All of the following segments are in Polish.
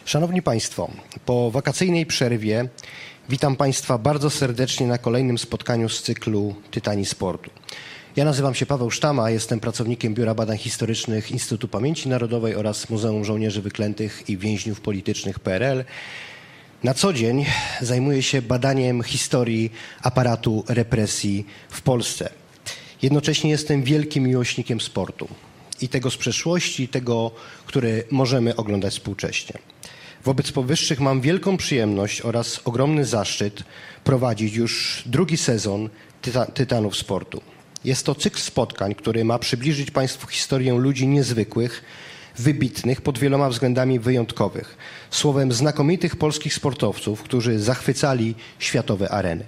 Szanowni Państwo, po wakacyjnej przerwie witam Państwa bardzo serdecznie na kolejnym spotkaniu z cyklu Tytani Sportu. Ja nazywam się Paweł Sztama, jestem pracownikiem Biura Badań Historycznych Instytutu Pamięci Narodowej oraz Muzeum Żołnierzy Wyklętych i Więźniów Politycznych PRL. Na co dzień zajmuję się badaniem historii aparatu represji w Polsce. Jednocześnie jestem wielkim miłośnikiem sportu i tego z przeszłości, i tego, który możemy oglądać współcześnie. Wobec powyższych mam wielką przyjemność oraz ogromny zaszczyt prowadzić już drugi sezon Tytanów Sportu. Jest to cykl spotkań, który ma przybliżyć Państwu historię ludzi niezwykłych, wybitnych, pod wieloma względami wyjątkowych. Słowem znakomitych polskich sportowców, którzy zachwycali światowe areny.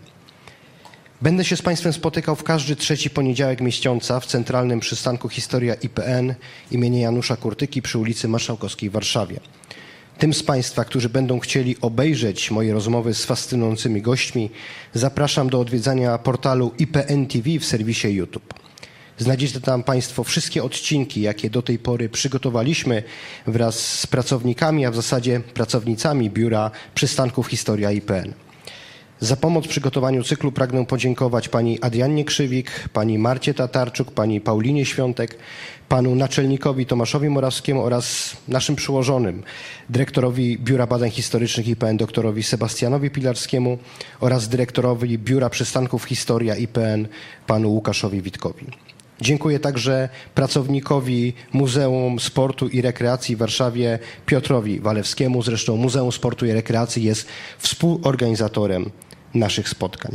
Będę się z Państwem spotykał w każdy trzeci poniedziałek miesiąca w centralnym przystanku Historia IPN imienia Janusza Kurtyki przy ulicy Marszałkowskiej w Warszawie. Tym z Państwa, którzy będą chcieli obejrzeć moje rozmowy z fascynującymi gośćmi, zapraszam do odwiedzania portalu IPN TV w serwisie YouTube. Znajdziecie tam Państwo wszystkie odcinki, jakie do tej pory przygotowaliśmy wraz z pracownikami, a w zasadzie pracownicami Biura Przystanków Historia IPN. Za pomoc w przygotowaniu cyklu pragnę podziękować pani Adriannie Krzywik, pani Marcie Tatarczuk, pani Paulinie Świątek, panu naczelnikowi Tomaszowi Morawskiemu oraz naszym przełożonym, dyrektorowi Biura Badań Historycznych IPN, doktorowi Sebastianowi Pilarskiemu oraz dyrektorowi Biura Przystanków Historia IPN, panu Łukaszowi Witkowi. Dziękuję także pracownikowi Muzeum Sportu i Rekreacji w Warszawie, Piotrowi Walewskiemu. Zresztą Muzeum Sportu i Rekreacji jest współorganizatorem naszych spotkań.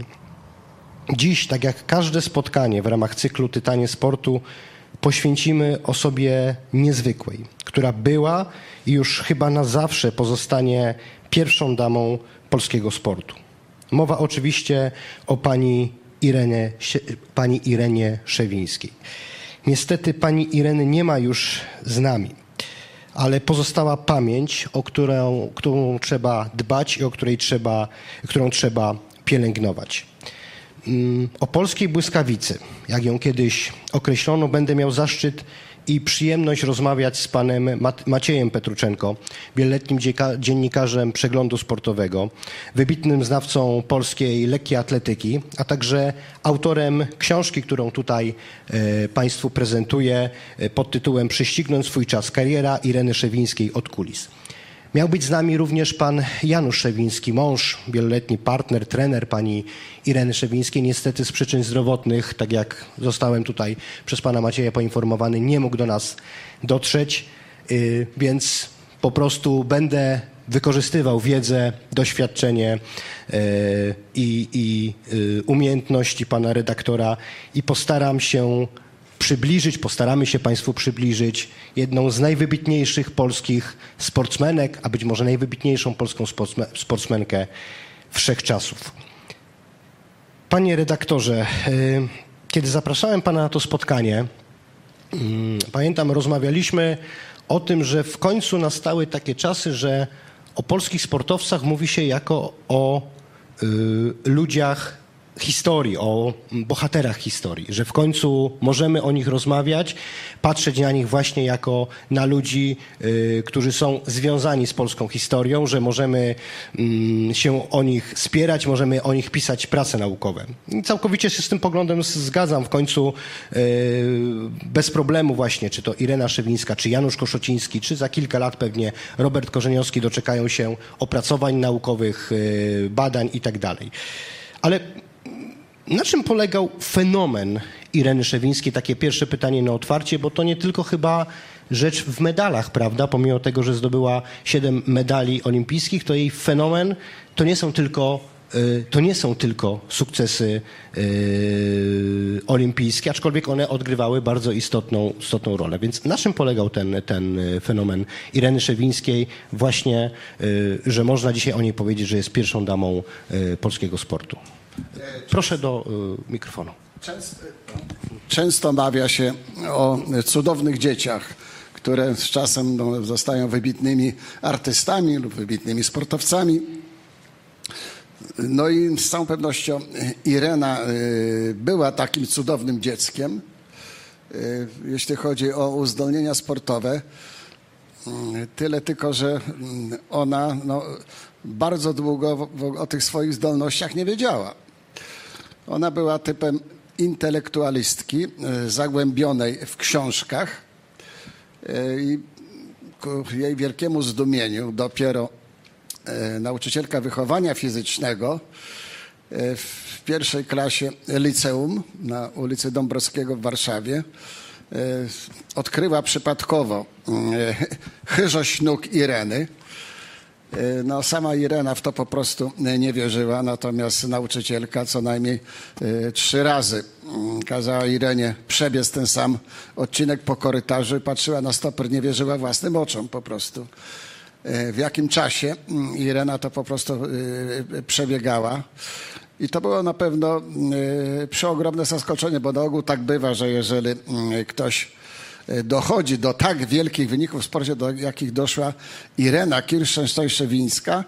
Dziś, tak jak każde spotkanie w ramach cyklu Tytanie Sportu, poświęcimy osobie niezwykłej, która była i już chyba na zawsze pozostanie pierwszą damą polskiego sportu. Mowa oczywiście o pani Irenie Szewińskiej. Niestety pani Ireny nie ma już z nami, ale pozostała pamięć, o którą trzeba dbać i którą trzeba pielęgnować. O polskiej błyskawicy, jak ją kiedyś określono, będę miał zaszczyt i przyjemność rozmawiać z panem Maciejem Petruczenko, wieloletnim dziennikarzem Przeglądu Sportowego, wybitnym znawcą polskiej lekkiej atletyki, a także autorem książki, którą tutaj Państwu prezentuję pod tytułem Prześcignąć swój czas. Kariera Ireny Szewińskiej od kulis. Miał być z nami również pan Janusz Szewiński, mąż, wieloletni partner, trener pani Ireny Szewińskiej. Niestety z przyczyn zdrowotnych, tak jak zostałem tutaj przez pana Macieja poinformowany, nie mógł do nas dotrzeć, więc po prostu będę wykorzystywał wiedzę, doświadczenie i umiejętności pana redaktora i postaramy się Państwu przybliżyć jedną z najwybitniejszych polskich sportsmenek, a być może najwybitniejszą polską sportsmenkę wszechczasów. Panie redaktorze, kiedy zapraszałem pana na to spotkanie, pamiętam, rozmawialiśmy o tym, że w końcu nastały takie czasy, że o polskich sportowcach mówi się jako o ludziach historii, o bohaterach historii, że w końcu możemy o nich rozmawiać, patrzeć na nich właśnie jako na ludzi, którzy są związani z polską historią, że możemy się o nich spierać, możemy o nich pisać prace naukowe. I całkowicie się z tym poglądem zgadzam. W końcu bez problemu właśnie, czy to Irena Szewińska, czy Janusz Koszociński, czy za kilka lat pewnie Robert Korzeniowski doczekają się opracowań naukowych, badań i tak dalej. Ale na czym polegał fenomen Ireny Szewińskiej? Takie pierwsze pytanie na otwarcie, bo to nie tylko chyba rzecz w medalach, prawda? Pomimo tego, że zdobyła 7 medali olimpijskich, to jej fenomen to nie są tylko sukcesy olimpijskie, aczkolwiek one odgrywały bardzo istotną rolę. Więc na czym polegał ten fenomen Ireny Szewińskiej? Właśnie, że można dzisiaj o niej powiedzieć, że jest pierwszą damą polskiego sportu. Proszę do mikrofonu. Często mawia się o cudownych dzieciach, które z czasem zostają wybitnymi artystami lub wybitnymi sportowcami. No i z całą pewnością Irena była takim cudownym dzieckiem, jeśli chodzi o uzdolnienia sportowe. Tyle tylko, że ona bardzo długo o tych swoich zdolnościach nie wiedziała. Ona była typem intelektualistki, zagłębionej w książkach i ku jej wielkiemu zdumieniu dopiero nauczycielka wychowania fizycznego w pierwszej klasie liceum na ulicy Dąbrowskiego w Warszawie odkryła przypadkowo chyżość nóg Ireny. No, sama Irena w to po prostu nie wierzyła, natomiast nauczycielka co najmniej 3 razy kazała Irenie przebiec ten sam odcinek po korytarzu i patrzyła na stoper, nie wierzyła własnym oczom po prostu. W jakim czasie Irena to po prostu przebiegała. I to było na pewno przeogromne zaskoczenie, bo na ogół tak bywa, że jeżeli ktoś dochodzi do tak wielkich wyników w sporcie, do jakich doszła Irena Kirschenstein-Szewińska,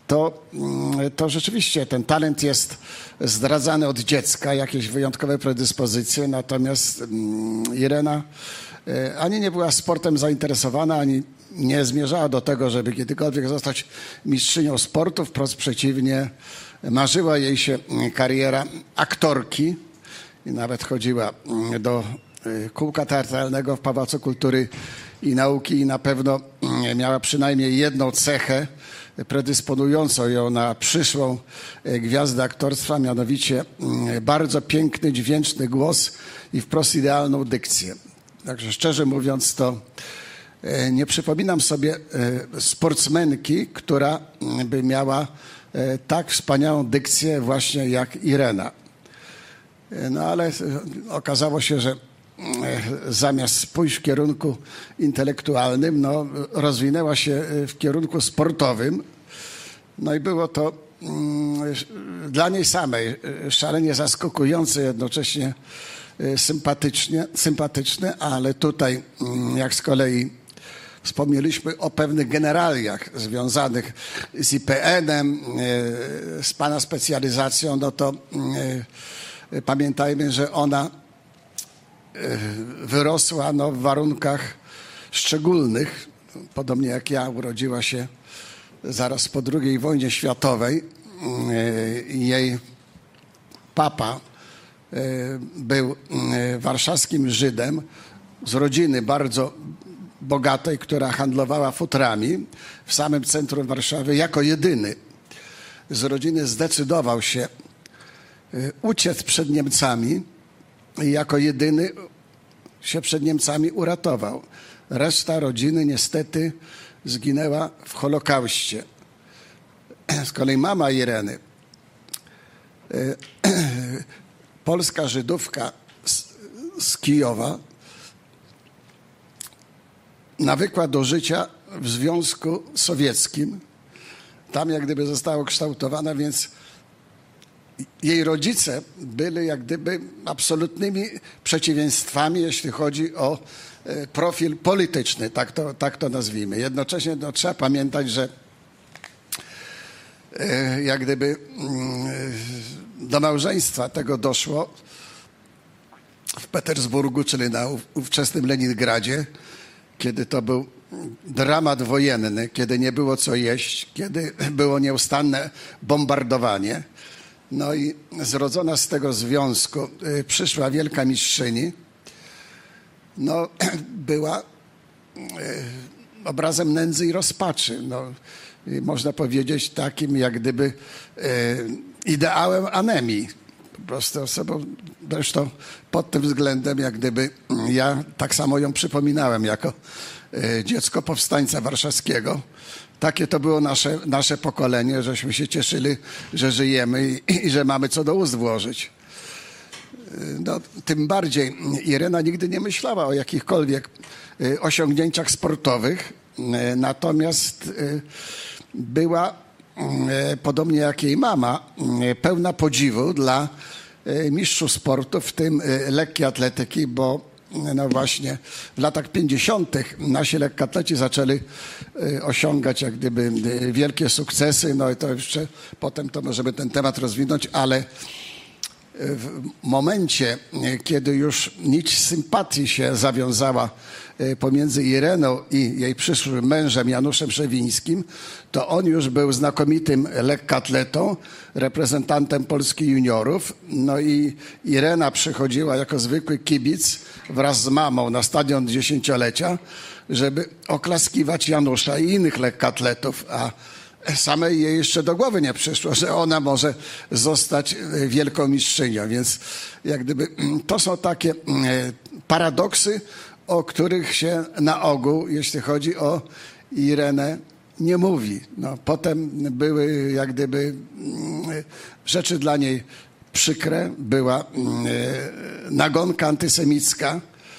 to rzeczywiście ten talent jest zdradzany od dziecka, jakieś wyjątkowe predyspozycje, natomiast Irena ani nie była sportem zainteresowana, ani nie zmierzała do tego, żeby kiedykolwiek zostać mistrzynią sportu, wprost przeciwnie, marzyła jej się kariera aktorki i nawet chodziła do kółka teatralnego w Pałacu Kultury i Nauki i na pewno miała przynajmniej jedną cechę predysponującą ją na przyszłą gwiazdę aktorstwa, mianowicie bardzo piękny, dźwięczny głos i wprost idealną dykcję. Także szczerze mówiąc, to nie przypominam sobie sportsmenki, która by miała tak wspaniałą dykcję właśnie jak Irena. No ale okazało się, że zamiast pójść w kierunku intelektualnym, rozwinęła się w kierunku sportowym. No i było to dla niej samej szalenie zaskakujące, jednocześnie sympatyczne, ale tutaj jak z kolei wspomnieliśmy o pewnych generaliach związanych z IPN-em, z pana specjalizacją, no to pamiętajmy, że ona wyrosła w warunkach szczególnych, podobnie jak ja, urodziła się zaraz po II wojnie światowej. Jej papa był warszawskim Żydem z rodziny bardzo bogatej, która handlowała futrami w samym centrum Warszawy. Jako jedyny z rodziny zdecydował się uciec przed Niemcami i jako jedyny się przed Niemcami uratował. Reszta rodziny niestety zginęła w Holokauście. Z kolei mama Ireny, polska Żydówka z Kijowa, nawykła do życia w Związku Sowieckim. Tam jak gdyby została ukształtowana, więc jej rodzice byli jak gdyby absolutnymi przeciwieństwami, jeśli chodzi o profil polityczny, tak to nazwijmy. Jednocześnie trzeba pamiętać, że jak gdyby do małżeństwa tego doszło w Petersburgu, czyli na ówczesnym Leningradzie, kiedy to był dramat wojenny, kiedy nie było co jeść, kiedy było nieustanne bombardowanie. No i zrodzona z tego związku przyszła wielka mistrzyni, była obrazem nędzy i rozpaczy. Można powiedzieć takim jak gdyby ideałem anemii. Po prostu osobą, zresztą pod tym względem jak gdyby ja tak samo ją przypominałem jako dziecko powstańca warszawskiego. Takie to było nasze pokolenie, żeśmy się cieszyli, że żyjemy i że mamy co do ust włożyć. Tym bardziej Irena nigdy nie myślała o jakichkolwiek osiągnięciach sportowych, natomiast była, podobnie jak jej mama, pełna podziwu dla mistrzów sportu, w tym lekkiej atletyki, bo właśnie w latach 50. nasi lekkoatleci zaczęli osiągać jak gdyby wielkie sukcesy. No i to jeszcze potem to możemy ten temat rozwinąć, ale w momencie, kiedy już nić sympatii się zawiązała pomiędzy Ireną i jej przyszłym mężem Januszem Szewińskim, to on już był znakomitym lekkoatletą, reprezentantem Polski juniorów. No i Irena przychodziła jako zwykły kibic wraz z mamą na stadion dziesięciolecia, żeby oklaskiwać Janusza i innych lekkoatletów, a samej jej jeszcze do głowy nie przyszło, że ona może zostać wielką mistrzynią. Więc jak gdyby to są takie paradoksy, o których się na ogół, jeśli chodzi o Irenę, nie mówi. No, potem były jak gdyby rzeczy dla niej przykre. Była nagonka antysemicka.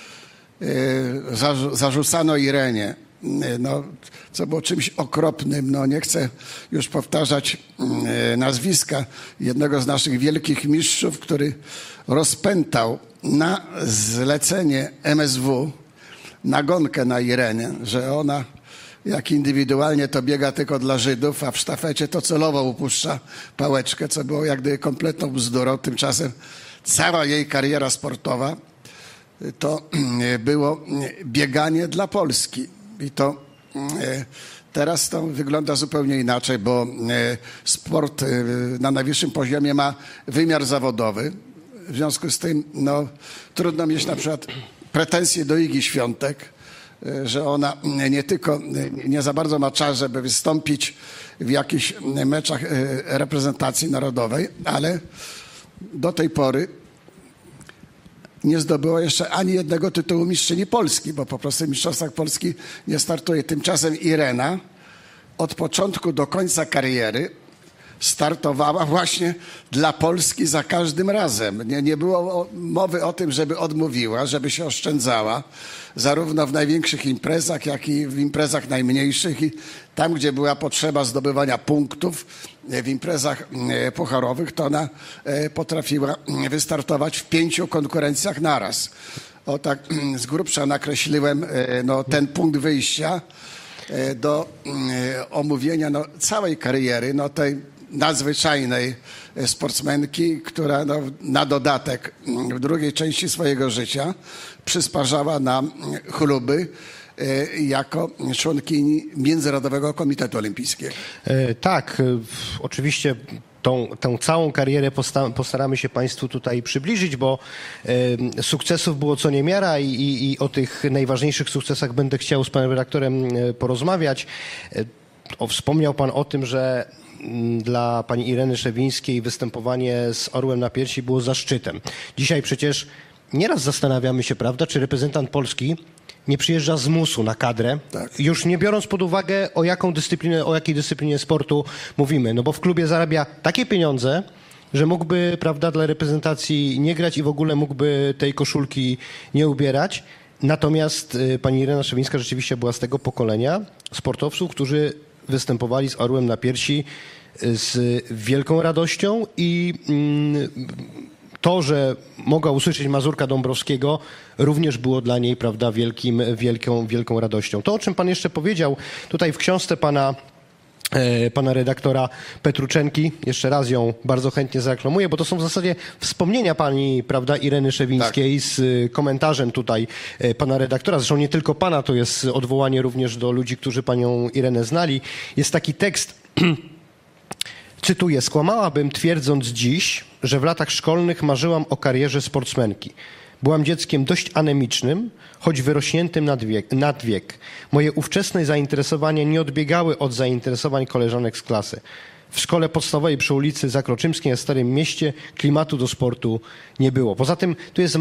Zarzucano Irenie, no, co było czymś okropnym. No, nie chcę już powtarzać nazwiska jednego z naszych wielkich mistrzów, który rozpętał na zlecenie MSW nagonkę na Irenę, że ona jak indywidualnie to biega tylko dla Żydów, a w sztafecie to celowo upuszcza pałeczkę, co było jak gdyby kompletną bzdurą. Tymczasem cała jej kariera sportowa to było bieganie dla Polski. I to teraz to wygląda zupełnie inaczej, bo sport na najwyższym poziomie ma wymiar zawodowy. W związku z tym no, trudno mieć na przykład pretensje do Igi Świątek, że ona nie tylko nie za bardzo ma czas, żeby wystąpić w jakichś meczach reprezentacji narodowej, ale do tej pory nie zdobyła jeszcze ani jednego tytułu mistrzyni Polski, bo po prostu w Mistrzostwach Polski nie startuje. Tymczasem Irena od początku do końca kariery startowała właśnie dla Polski za każdym razem. Nie było mowy o tym, żeby odmówiła, żeby się oszczędzała, zarówno w największych imprezach, jak i w imprezach najmniejszych. I tam, gdzie była potrzeba zdobywania punktów w imprezach pucharowych, to ona potrafiła wystartować w 5 konkurencjach naraz. O tak z grubsza nakreśliłem no, ten punkt wyjścia do omówienia no, całej kariery no, tej nadzwyczajnej sportsmenki, która no, na dodatek w drugiej części swojego życia przysparzała nam chluby jako członkini Międzynarodowego Komitetu Olimpijskiego. Tak, oczywiście tą całą karierę postaramy się Państwu tutaj przybliżyć, bo sukcesów było co niemiara i o tych najważniejszych sukcesach będę chciał z panem redaktorem porozmawiać. Wspomniał pan o tym, że dla pani Ireny Szewińskiej występowanie z orłem na piersi było zaszczytem. Dzisiaj przecież nieraz zastanawiamy się, prawda, czy reprezentant Polski nie przyjeżdża z musu na kadrę, tak, już nie biorąc pod uwagę o jakiej dyscyplinie sportu mówimy, no bo w klubie zarabia takie pieniądze, że mógłby, prawda, dla reprezentacji nie grać i w ogóle mógłby tej koszulki nie ubierać. Natomiast pani Irena Szewińska rzeczywiście była z tego pokolenia sportowców, którzy występowali z orłem na piersi z wielką radością i to, że mogła usłyszeć Mazurka Dąbrowskiego, również było dla niej, prawda, wielką radością. To, o czym pan jeszcze powiedział tutaj w książce pana redaktora Petruczenki, jeszcze raz ją bardzo chętnie zareklamuję, bo to są w zasadzie wspomnienia pani, prawda, Ireny Szewińskiej, tak, z komentarzem tutaj pana redaktora. Zresztą nie tylko pana, to jest odwołanie również do ludzi, którzy panią Irenę znali. Jest taki tekst, cytuję: skłamałabym twierdząc dziś, że w latach szkolnych marzyłam o karierze sportsmenki. Byłam dzieckiem dość anemicznym, choć wyrośniętym nad wiek. Moje ówczesne zainteresowania nie odbiegały od zainteresowań koleżanek z klasy. W szkole podstawowej przy ulicy Zakroczymskiej w Starym Mieście klimatu do sportu nie było. Poza tym tu jest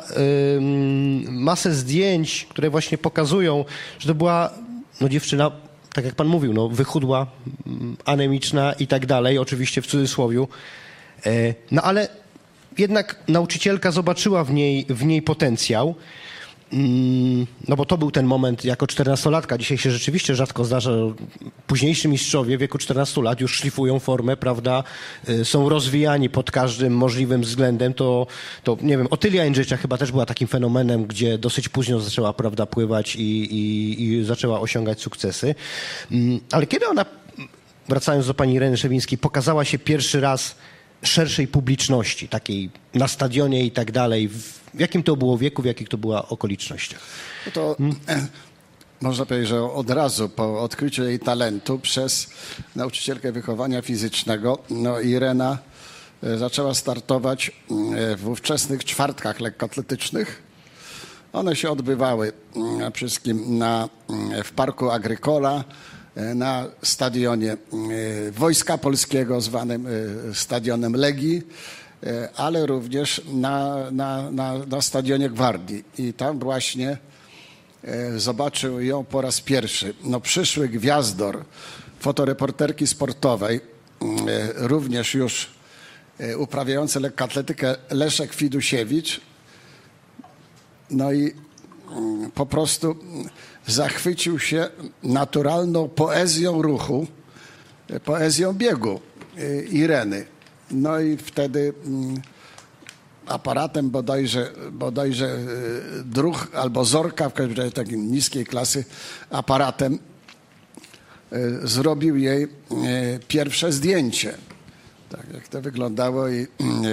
masę zdjęć, które właśnie pokazują, że to była dziewczyna, tak jak pan mówił, wychudła, anemiczna i tak dalej, oczywiście w cudzysłowiu. No ale jednak nauczycielka zobaczyła w niej potencjał, no bo to był ten moment jako 14-latka. Dzisiaj się rzeczywiście rzadko zdarza, że późniejsi mistrzowie w wieku 14 lat już szlifują formę, prawda, są rozwijani pod każdym możliwym względem. To nie wiem, Otylia Jędrzejczak chyba też była takim fenomenem, gdzie dosyć późno zaczęła, prawda, pływać i zaczęła osiągać sukcesy. Ale kiedy ona, wracając do pani Ireny Szewińskiej, pokazała się pierwszy raz szerszej publiczności, takiej na stadionie i tak dalej? W jakim to było wieku, w jakich to była okolicznościach? No to można powiedzieć, że od razu po odkryciu jej talentu przez nauczycielkę wychowania fizycznego, no Irena zaczęła startować w ówczesnych czwartkach lekkoatletycznych. One się odbywały przede wszystkim w Parku Agrykola, na stadionie Wojska Polskiego, zwanym Stadionem Legii, ale również na stadionie Gwardii. I tam właśnie zobaczył ją po raz pierwszy przyszły gwiazdor fotoreporterki sportowej, również już uprawiający lekkoatletykę Leszek Fidusiewicz. No i po prostu zachwycił się naturalną poezją ruchu, poezją biegu Ireny. No i wtedy aparatem bodajże druh albo zorka, w każdym razie takiej niskiej klasy aparatem, zrobił jej pierwsze zdjęcie. Tak jak to wyglądało i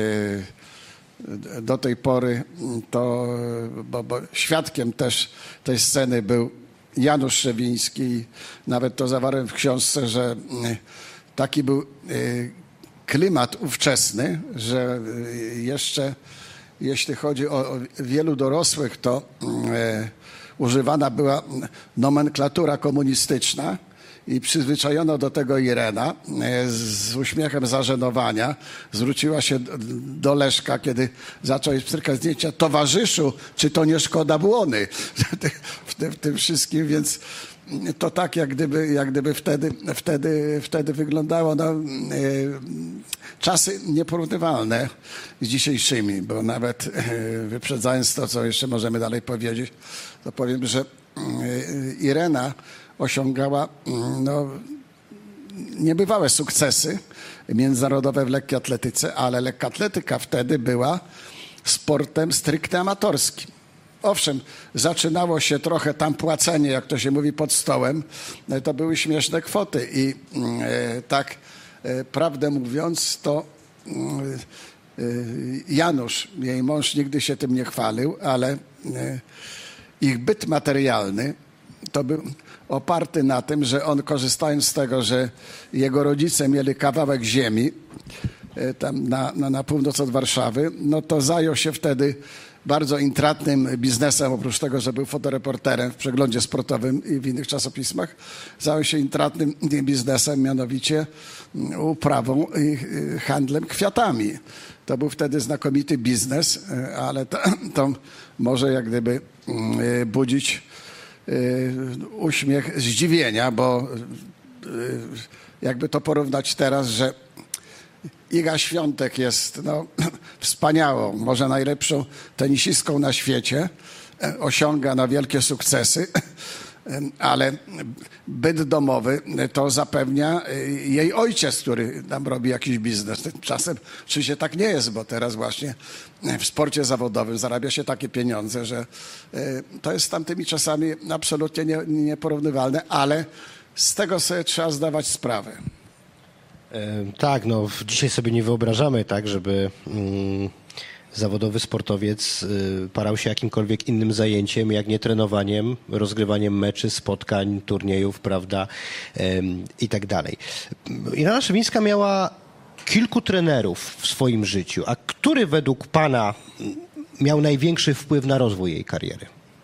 do tej pory to, bo świadkiem też tej sceny był Janusz Szewiński. Nawet to zawarłem w książce, że taki był klimat ówczesny, że jeszcze jeśli chodzi o wielu dorosłych, to używana była nomenklatura komunistyczna i przyzwyczajono do tego Irena. Z uśmiechem zażenowania zwróciła się do Leszka, kiedy zaczął jej pstrykać zdjęcia: towarzyszu, czy to nie szkoda błony w tym wszystkim, więc to tak jak gdyby wtedy wyglądało. No, czasy nieporównywalne z dzisiejszymi, bo nawet wyprzedzając to, co jeszcze możemy dalej powiedzieć, to powiem, że Irena osiągała niebywałe sukcesy międzynarodowe w lekkiej atletyce, ale lekkoatletyka wtedy była sportem stricte amatorskim. Owszem, zaczynało się trochę tam płacenie, jak to się mówi, pod stołem. To były śmieszne kwoty i tak prawdę mówiąc, to Janusz, jej mąż, nigdy się tym nie chwalił, ale ich byt materialny to był oparty na tym, że on, korzystając z tego, że jego rodzice mieli kawałek ziemi tam na północ od Warszawy, no to zajął się wtedy bardzo intratnym biznesem. Oprócz tego, że był fotoreporterem w Przeglądzie Sportowym i w innych czasopismach, zajął się intratnym biznesem, mianowicie uprawą i handlem kwiatami. To był wtedy znakomity biznes, ale to może jak gdyby budzić uśmiech zdziwienia, bo jakby to porównać teraz, że Iga Świątek jest wspaniałą, może najlepszą tenisistką na świecie, osiąga wielkie sukcesy, ale byt domowy to zapewnia jej ojciec, który tam robi jakiś biznes. Czasem oczywiście tak nie jest, bo teraz właśnie w sporcie zawodowym zarabia się takie pieniądze, że to jest z tamtymi czasami absolutnie nieporównywalne, ale z tego sobie trzeba zdawać sprawę. Tak, dzisiaj sobie nie wyobrażamy tak, żeby zawodowy sportowiec parał się jakimkolwiek innym zajęciem, jak nie trenowaniem, rozgrywaniem meczy, spotkań, turniejów, prawda, i tak dalej. Irena Szewińska miała kilku trenerów w swoim życiu, a który według pana miał największy wpływ na rozwój jej kariery?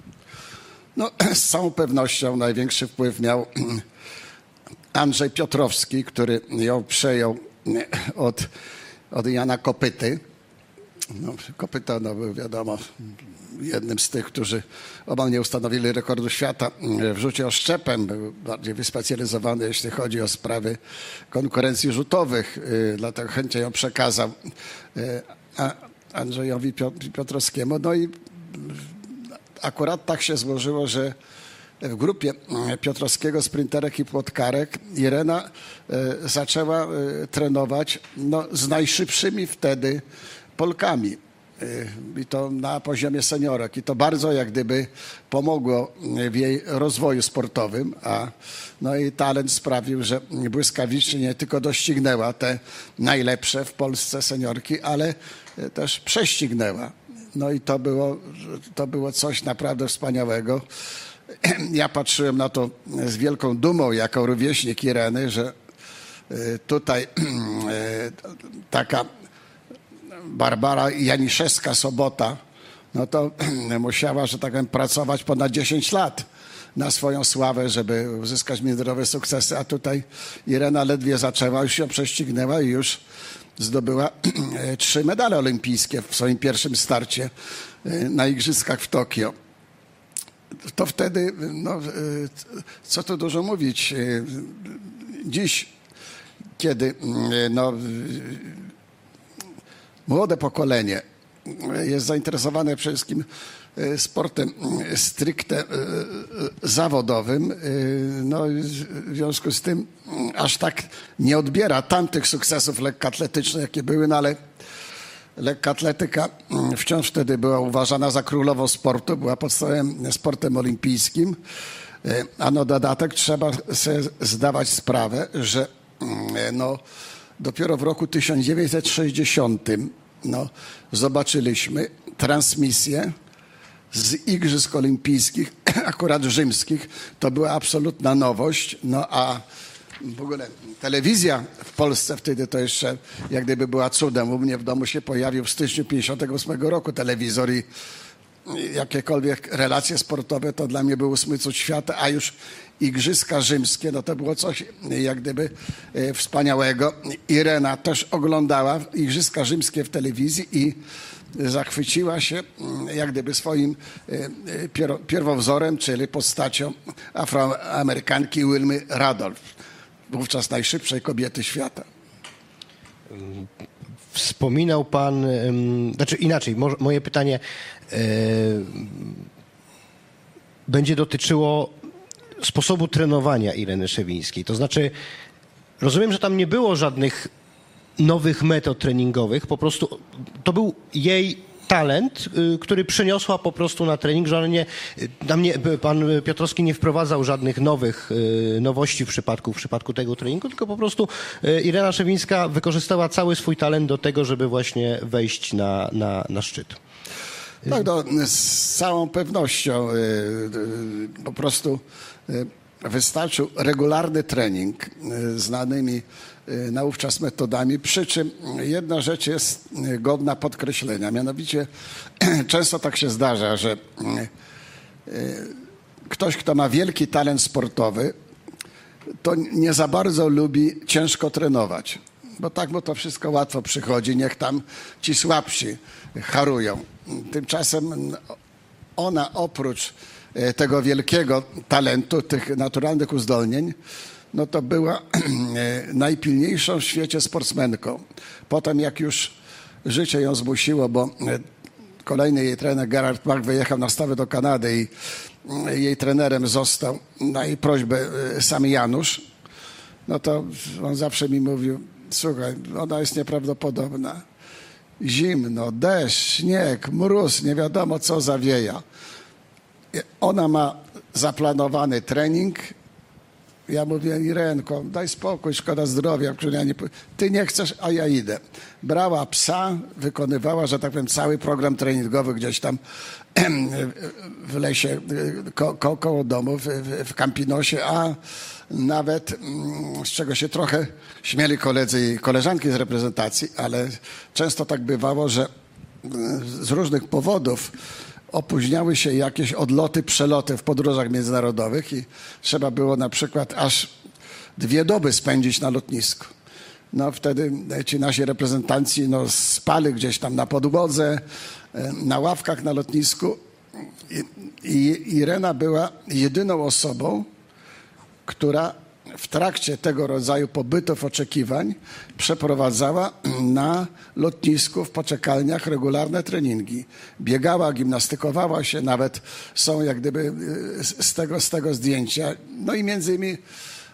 Z całą pewnością największy wpływ miał Andrzej Piotrowski, który ją przejął od Jana Kopyty. Kopyta był, wiadomo, jednym z tych, którzy omal nie ustanowili rekordu świata w rzucie oszczepem. Był bardziej wyspecjalizowany, jeśli chodzi o sprawy konkurencji rzutowych. Dlatego chętnie ją przekazał Andrzejowi Piotrowskiemu. No i akurat tak się złożyło, że w grupie Piotrowskiego, sprinterek i płotkarek, Irena zaczęła trenować z najszybszymi wtedy Polkami. i to na poziomie seniorek. I to bardzo jak gdyby pomogło w jej rozwoju sportowym, no i talent sprawił, że błyskawicznie nie tylko doścignęła te najlepsze w Polsce seniorki, ale też prześcignęła. No i to było coś naprawdę wspaniałego. Ja patrzyłem na to z wielką dumą jako rówieśnik Ireny, że tutaj taka Barbara Janiszewska-Sobota, no to musiała, że tak powiem, pracować ponad 10 lat na swoją sławę, żeby uzyskać międzynarodowe sukcesy, a tutaj Irena ledwie zaczęła, już się prześcignęła i już zdobyła 3 medale olimpijskie w swoim pierwszym starcie na Igrzyskach w Tokio. To wtedy, no, co tu dużo mówić, dziś, kiedy no, młode pokolenie jest zainteresowane przede wszystkim sportem stricte zawodowym, no w związku z tym aż tak nie odbiera tamtych sukcesów lekkoatletycznych, jakie były, no ale lekkoatletyka wciąż wtedy była uważana za królową sportu, była podstawowym sportem olimpijskim, a na dodatek trzeba sobie zdawać sprawę, że no, dopiero w roku 1960 no, zobaczyliśmy transmisję z Igrzysk Olimpijskich, akurat rzymskich. To była absolutna nowość, no a w ogóle telewizja w Polsce wtedy to jeszcze jak gdyby była cudem. U mnie w domu się pojawił w styczniu 1958 roku telewizor i jakiekolwiek relacje sportowe to dla mnie był 8 cud świata, a już Igrzyska Rzymskie, no to było coś jak gdyby wspaniałego. Irena też oglądała Igrzyska Rzymskie w telewizji i zachwyciła się jak gdyby swoim pierwowzorem, czyli postacią Afroamerykanki Wilmy Randolph, wówczas najszybszej kobiety świata. Wspominał pan, znaczy inaczej, moje pytanie będzie dotyczyło sposobu trenowania Ireny Szewińskiej. To znaczy, rozumiem, że tam nie było żadnych nowych metod treningowych, po prostu to był jej talent, który przyniosła po prostu na trening, że pan Piotrowski nie wprowadzał żadnych nowości w przypadku tego treningu, tylko po prostu Irena Szewińska wykorzystała cały swój talent do tego, żeby właśnie wejść na szczyt. Tak, no, z całą pewnością po prostu wystarczył regularny trening znanymi naówczas metodami, przy czym jedna rzecz jest godna podkreślenia, mianowicie często tak się zdarza, że ktoś, kto ma wielki talent sportowy, to nie za bardzo lubi ciężko trenować, bo tak mu to wszystko łatwo przychodzi, niech tam ci słabsi harują. Tymczasem ona oprócz tego wielkiego talentu, tych naturalnych uzdolnień, no to była najpilniejszą w świecie sportsmenką. Potem jak już życie ją zmusiło, bo kolejny jej trener Gerhard Bach wyjechał na stałe do Kanady i jej trenerem został na jej prośbę sam Janusz, no to on zawsze mi mówił, słuchaj, ona jest nieprawdopodobna. Zimno, deszcz, śnieg, mróz, nie wiadomo co zawieja. Ona ma zaplanowany trening. Ja mówię, Irenko, daj spokój, szkoda zdrowia. Ty nie chcesz, a ja idę. Brała psa, wykonywała, że tak powiem, cały program treningowy gdzieś tam w lesie koło domu, w Campinosie, a nawet, z czego się trochę śmieli koledzy i koleżanki z reprezentacji, ale często tak bywało, że z różnych powodów opóźniały się jakieś odloty, przeloty w podróżach międzynarodowych i trzeba było na przykład aż 2 doby spędzić na lotnisku. No wtedy ci nasi reprezentanci no, spali gdzieś tam na podłodze, na ławkach na lotnisku i Irena była jedyną osobą, która w trakcie tego rodzaju pobytów, oczekiwań przeprowadzała na lotnisku w poczekalniach regularne treningi. Biegała, gimnastykowała się, nawet są jak gdyby z tego zdjęcia. No i między innymi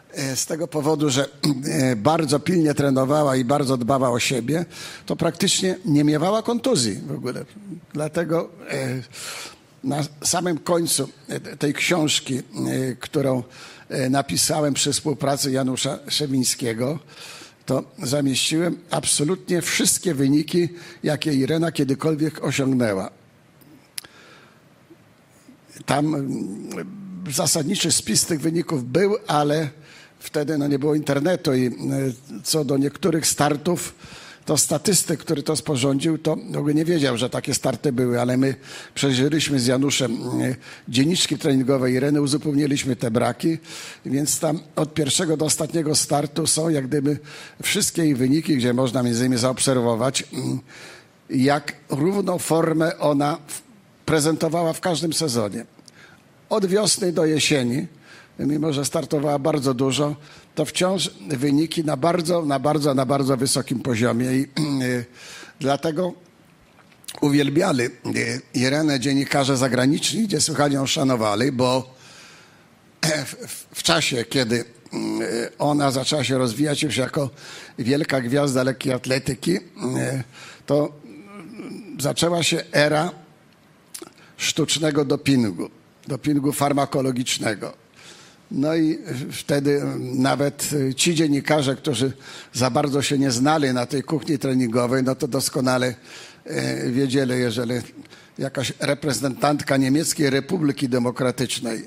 z tego powodu, że bardzo pilnie trenowała i bardzo dbała o siebie, to praktycznie nie miewała kontuzji w ogóle. Dlatego na samym końcu tej książki, którą napisałem przy współpracy Janusza Szewińskiego, to zamieściłem absolutnie wszystkie wyniki, jakie Irena kiedykolwiek osiągnęła. Tam zasadniczy spis tych wyników był, ale wtedy nie było internetu i co do niektórych startów, to statystyk, który to sporządził, to w ogóle nie wiedział, że takie starty były, ale my przejrzeliśmy z Januszem dzienniczki treningowe Ireny, uzupełniliśmy te braki, więc tam od pierwszego do ostatniego startu są jak gdyby wszystkie jej wyniki, gdzie można między innymi zaobserwować, jak równą formę ona prezentowała w każdym sezonie. Od wiosny do jesieni, mimo że startowała bardzo dużo, to wciąż wyniki na bardzo wysokim poziomie i dlatego uwielbiali Irenę dziennikarze zagraniczni, gdzie słuchali ją szanowali, bo w czasie, kiedy ona zaczęła się rozwijać już jako wielka gwiazda lekkiej atletyki, to zaczęła się era sztucznego dopingu farmakologicznego. No i wtedy nawet ci dziennikarze, którzy za bardzo się nie znali na tej kuchni treningowej, no to doskonale wiedzieli, jeżeli jakaś reprezentantka Niemieckiej Republiki Demokratycznej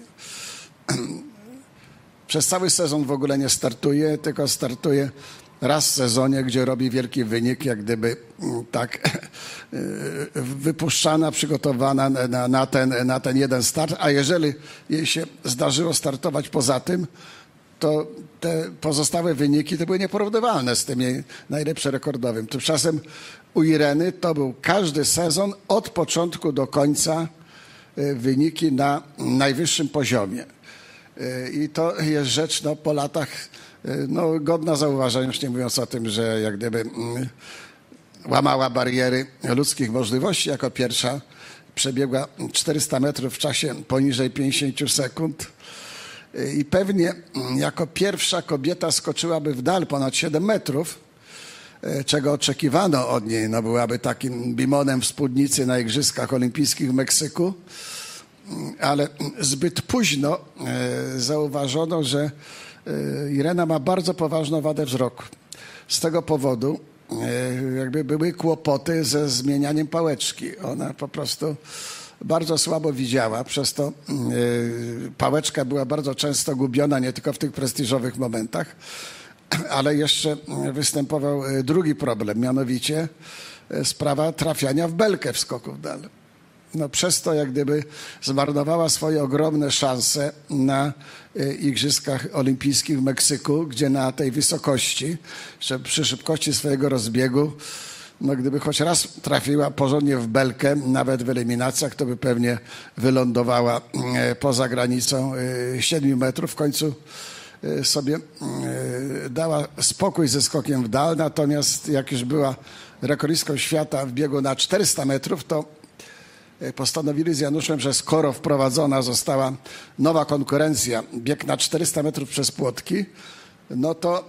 przez cały sezon w ogóle nie startuje, tylko startuje raz w sezonie, gdzie robi wielki wynik, jak gdyby tak wypuszczana, przygotowana na ten jeden start, a jeżeli jej się zdarzyło startować poza tym, to te pozostałe wyniki to były nieporównywalne z tym jej najlepszym rekordowym. Tymczasem u Ireny to był każdy sezon od początku do końca wyniki na najwyższym poziomie. I to jest rzecz po latach godna zauważenia, już nie mówiąc o tym, że jak gdyby łamała bariery ludzkich możliwości. Jako pierwsza przebiegła 400 metrów w czasie poniżej 50 sekund i pewnie jako pierwsza kobieta skoczyłaby w dal ponad 7 metrów, czego oczekiwano od niej. Byłaby takim bimonem w spódnicy na Igrzyskach Olimpijskich w Meksyku, ale zbyt późno zauważono, że Irena ma bardzo poważną wadę wzroku. Z tego powodu jakby były kłopoty ze zmienianiem pałeczki. Ona po prostu bardzo słabo widziała, przez to pałeczka była bardzo często gubiona, nie tylko w tych prestiżowych momentach, ale jeszcze występował drugi problem, mianowicie sprawa trafiania w belkę w skoku w dal. Przez to jak gdyby zmarnowała swoje ogromne szanse na Igrzyskach Olimpijskich w Meksyku, gdzie na tej wysokości, że przy szybkości swojego rozbiegu, gdyby choć raz trafiła porządnie w belkę, nawet w eliminacjach, to by pewnie wylądowała poza granicą 7 metrów. W końcu sobie dała spokój ze skokiem w dal, natomiast jak już była rekordistką świata w biegu na 400 metrów, to postanowili z Januszem, że skoro wprowadzona została nowa konkurencja, bieg na 400 metrów przez płotki, to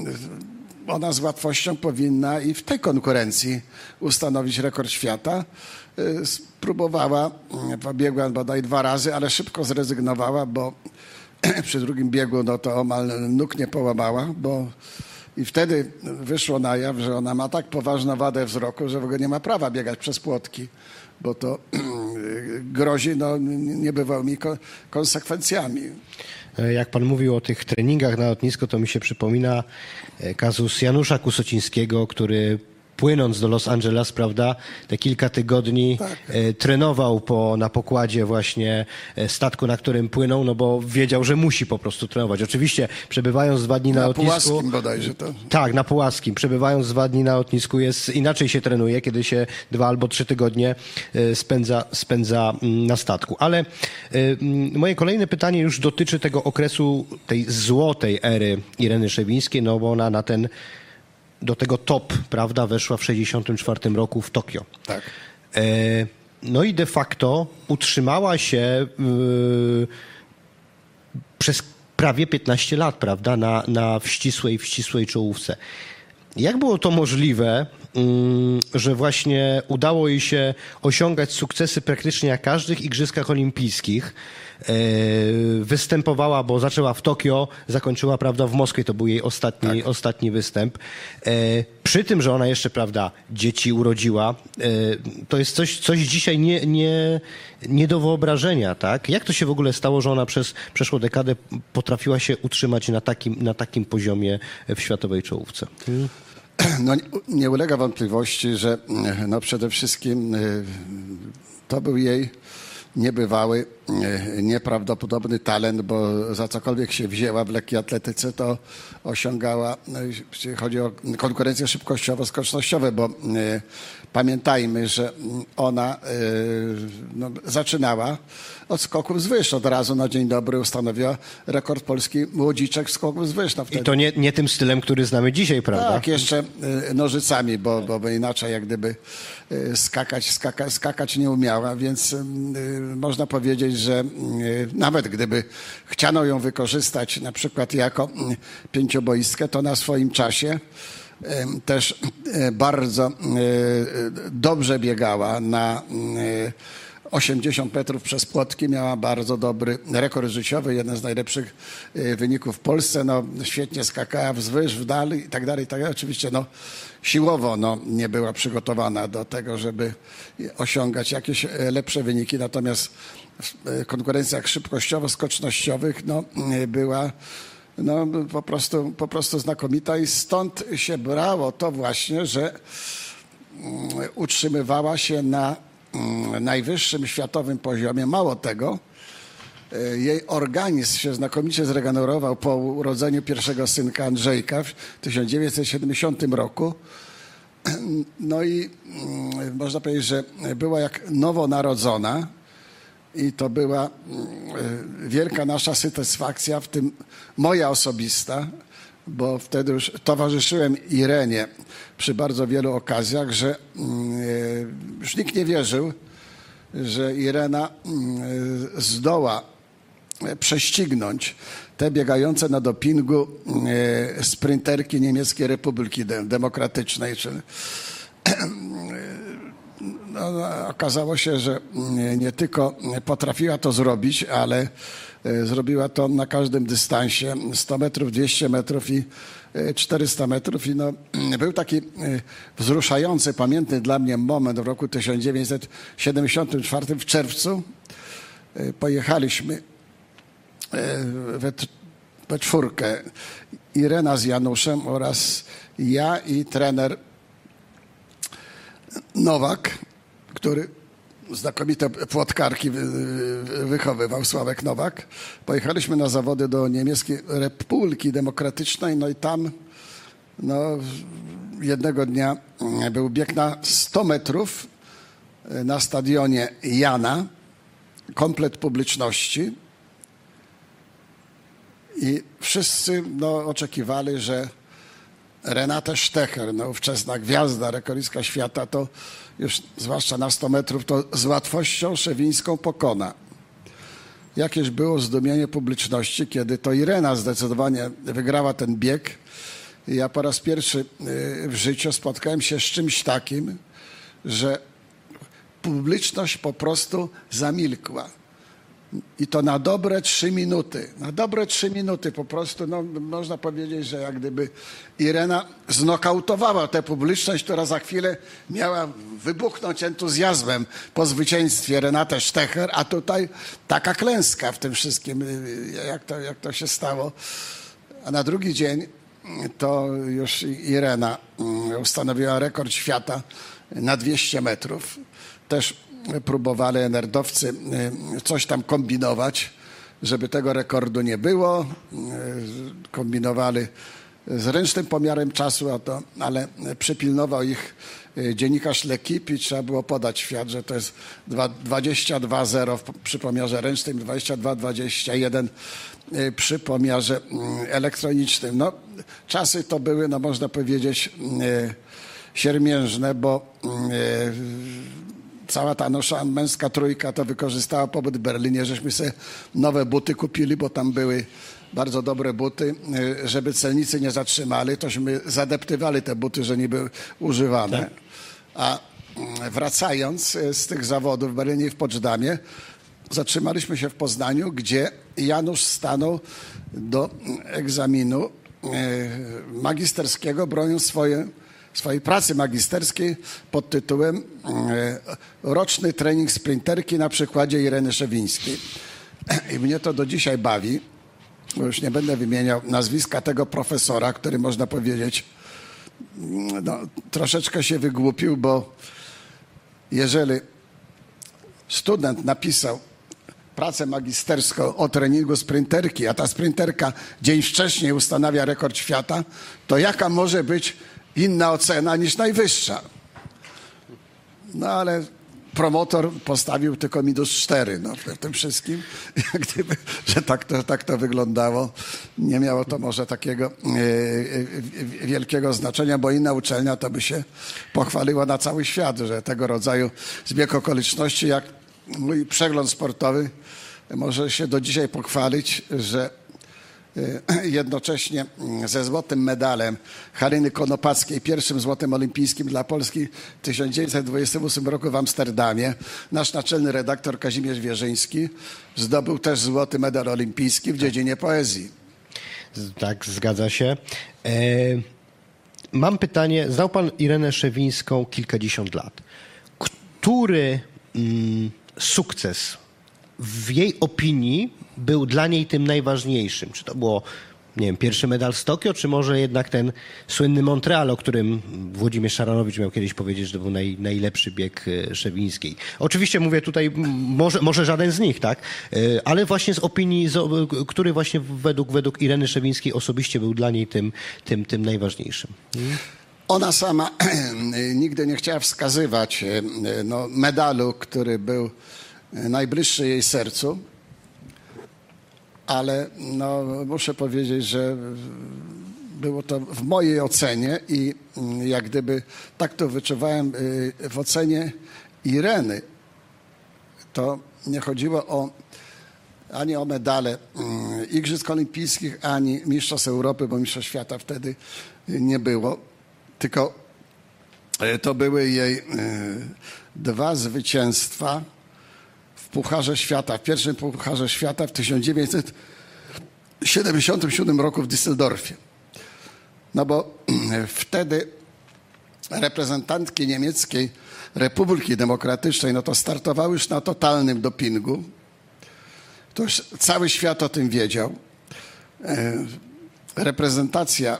ona z łatwością powinna i w tej konkurencji ustanowić rekord świata. Spróbowała, pobiegła bodaj 2 razy, ale szybko zrezygnowała, bo przy drugim biegu to omal nóg nie połamała, i wtedy wyszło na jaw, że ona ma tak poważną wadę wzroku, że w ogóle nie ma prawa biegać przez płotki, bo to grozi niebywałymi konsekwencjami. Jak pan mówił o tych treningach na lotnisku, to mi się przypomina kazus Janusza Kusocińskiego, który płynąc do Los Angeles, prawda, te kilka tygodni trenował na pokładzie właśnie statku, na którym płynął, bo wiedział, że musi po prostu trenować. Oczywiście przebywając 2 dni na lotnisku... Pułaskim bodajże to. Tak, na Pułaskim. Przebywając 2 dni na lotnisku inaczej się trenuje, kiedy się 2 albo 3 tygodnie spędza na statku. Ale moje kolejne pytanie już dotyczy tego okresu, tej złotej ery Ireny Szewińskiej, bo ona do tego top, prawda, weszła w 1964 roku w Tokio. Tak. I de facto utrzymała się przez prawie 15 lat, prawda, na ścisłej czołówce. Jak było to możliwe, że właśnie udało jej się osiągać sukcesy praktycznie na każdych Igrzyskach Olimpijskich? Występowała, bo zaczęła w Tokio, zakończyła, prawda, w Moskwie, to był jej ostatni występ. Przy tym, że ona jeszcze, prawda, dzieci urodziła, to jest coś dzisiaj nie do wyobrażenia, tak? Jak to się w ogóle stało, że ona przez przeszłą dekadę potrafiła się utrzymać na takim poziomie w światowej czołówce? No, nie ulega wątpliwości, że no przede wszystkim to był jej niebywały, nieprawdopodobny talent, bo za cokolwiek się wzięła w lekkiej atletyce, to osiągała, jeśli chodzi o konkurencje szybkościowo-skocznościowe, bo pamiętajmy, że ona zaczynała od skoków z wyż. Od razu na dzień dobry ustanowiła rekord polski młodziczek skoków z wyż. No wtedy... I to nie tym stylem, który znamy dzisiaj, prawda? Tak, jeszcze nożycami, bo inaczej jak gdyby skakać nie umiała, więc można powiedzieć, że nawet gdyby chciano ją wykorzystać na przykład jako pięcioboistkę, to na swoim czasie też bardzo dobrze biegała na 80 metrów przez płotki, miała bardzo dobry rekord życiowy, jeden z najlepszych wyników w Polsce. No, świetnie skakała wzwyż, w dal i tak dalej. Oczywiście siłowo nie była przygotowana do tego, żeby osiągać jakieś lepsze wyniki, natomiast w konkurencjach szybkościowo-skocznościowych była po prostu znakomita i stąd się brało to właśnie, że utrzymywała się na najwyższym światowym poziomie. Mało tego, jej organizm się znakomicie zregenerował po urodzeniu pierwszego synka Andrzejka w 1970 roku. No i można powiedzieć, że była jak nowonarodzona i to była wielka nasza satysfakcja, w tym moja osobista, bo wtedy już towarzyszyłem Irenie przy bardzo wielu okazjach, że już nikt nie wierzył, że Irena zdoła prześcignąć te biegające na dopingu sprinterki Niemieckiej Republiki Demokratycznej. Okazało się, że nie tylko potrafiła to zrobić, ale zrobiła to na każdym dystansie, 100 metrów, 200 metrów i 400 metrów. I był taki wzruszający, pamiętny dla mnie moment w roku 1974 w czerwcu. Pojechaliśmy we czwórkę, Irena z Januszem oraz ja i trener Nowak, który znakomite płotkarki wychowywał, Sławek Nowak. Pojechaliśmy na zawody do Niemieckiej Republiki Demokratycznej, no i tam jednego dnia był bieg na 100 metrów na stadionie Jana, komplet publiczności i wszyscy oczekiwali, że Renate Stecher, ówczesna gwiazda, rekordistka świata, to już zwłaszcza na 100 metrów, to z łatwością Szewińską pokona. Jakież było zdumienie publiczności, kiedy to Irena zdecydowanie wygrała ten bieg. Ja po raz pierwszy w życiu spotkałem się z czymś takim, że publiczność po prostu zamilkła. I to na dobre 3 minuty. Na dobre 3 minuty po prostu, można powiedzieć, że jak gdyby Irena znokautowała tę publiczność, która za chwilę miała wybuchnąć entuzjazmem po zwycięstwie Renate Stecher, a tutaj taka klęska w tym wszystkim, jak to się stało. A na drugi dzień to już Irena ustanowiła rekord świata na 200 metrów. Też próbowali NRD-owcy coś tam kombinować, żeby tego rekordu nie było. Kombinowali z ręcznym pomiarem czasu, ale przypilnował ich dziennikarz L'Equipe i trzeba było podać świat, że to jest 22:0 przy pomiarze ręcznym, 22:21 przy pomiarze elektronicznym. Czasy to były, można powiedzieć, siermiężne, bo cała ta nasza męska trójka to wykorzystała pobyt w Berlinie, żeśmy sobie nowe buty kupili, bo tam były bardzo dobre buty, żeby celnicy nie zatrzymali, tośmy zadeptywali te buty, że nie były używane. Tak. A wracając z tych zawodów w Berlinie i w Poczdamie, zatrzymaliśmy się w Poznaniu, gdzie Janusz stanął do egzaminu magisterskiego, broniąc swojej pracy magisterskiej pod tytułem Roczny trening sprinterki na przykładzie Ireny Szewińskiej. I mnie to do dzisiaj bawi, bo już nie będę wymieniał nazwiska tego profesora, który można powiedzieć troszeczkę się wygłupił, bo jeżeli student napisał pracę magisterską o treningu sprinterki, a ta sprinterka dzień wcześniej ustanawia rekord świata, to jaka może być inna ocena niż najwyższa? No ale promotor postawił tylko -4 w tym wszystkim. Jak gdyby, że tak to wyglądało. Nie miało to może takiego wielkiego znaczenia, bo inna uczelnia to by się pochwaliła na cały świat, że tego rodzaju zbieg okoliczności, jak mój przegląd sportowy, może się do dzisiaj pochwalić, że jednocześnie ze złotym medalem Haliny Konopackiej, pierwszym złotym olimpijskim dla Polski w 1928 roku w Amsterdamie, nasz naczelny redaktor Kazimierz Wierzyński zdobył też złoty medal olimpijski w dziedzinie poezji. Tak, zgadza się. Mam pytanie. Znał pan Irenę Szewińską kilkadziesiąt lat. Który sukces w jej opinii był dla niej tym najważniejszym? Czy to było, nie wiem, pierwszy medal z Tokio, czy może jednak ten słynny Montreal, o którym Włodzimierz Szaranowicz miał kiedyś powiedzieć, że to był najlepszy bieg Szewińskiej. Oczywiście mówię tutaj, może żaden z nich, tak? Ale właśnie z opinii, który właśnie według Ireny Szewińskiej osobiście był dla niej tym najważniejszym. Ona sama nigdy nie chciała wskazywać medalu, który był najbliższy jej sercu, ale muszę powiedzieć, że było to w mojej ocenie i jak gdyby tak to wyczuwałem w ocenie Ireny. To nie chodziło ani o medale Igrzysk Olimpijskich, ani Mistrzostw Europy, bo Mistrzostw Świata wtedy nie było, tylko to były jej 2 zwycięstwa w Pucharze Świata, w pierwszym Pucharze Świata w 1977 roku w Düsseldorfie. No bo wtedy reprezentantki niemieckiej Republiki Demokratycznej to startowały już na totalnym dopingu. To już cały świat o tym wiedział. Reprezentacja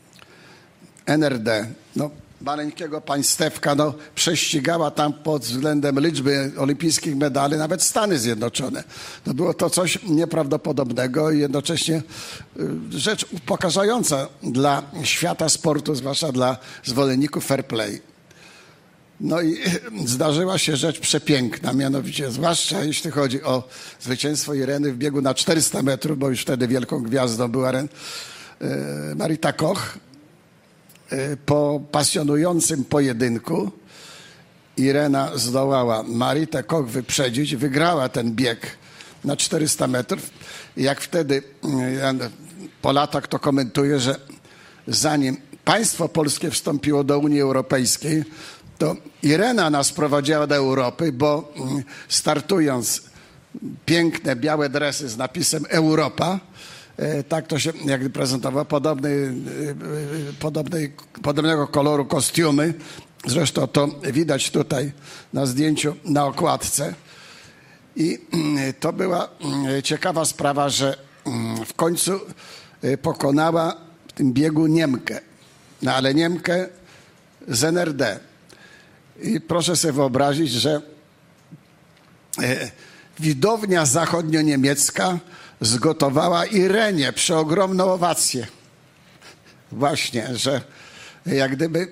NRD, maleńkiego państewka, prześcigała tam pod względem liczby olimpijskich medali nawet Stany Zjednoczone. To było to coś nieprawdopodobnego i jednocześnie rzecz upokarzająca dla świata sportu, zwłaszcza dla zwolenników fair play. No i zdarzyła się rzecz przepiękna, mianowicie zwłaszcza jeśli chodzi o zwycięstwo Ireny w biegu na 400 metrów, bo już wtedy wielką gwiazdą była Marita Koch. Po pasjonującym pojedynku Irena zdołała Maritę Koch wyprzedzić, wygrała ten bieg na 400 metrów. I jak wtedy po latach to komentuje, że zanim państwo polskie wstąpiło do Unii Europejskiej, to Irena nas prowadziła do Europy, bo startując piękne białe dresy z napisem Europa, tak to się jakby prezentowało, podobnego koloru kostiumy. Zresztą to widać tutaj na zdjęciu na okładce. I to była ciekawa sprawa, że w końcu pokonała w tym biegu Niemkę. No ale Niemkę z NRD. I proszę sobie wyobrazić, że widownia zachodnio-niemiecka zgotowała Irenie przeogromną owację. Właśnie, że jak gdyby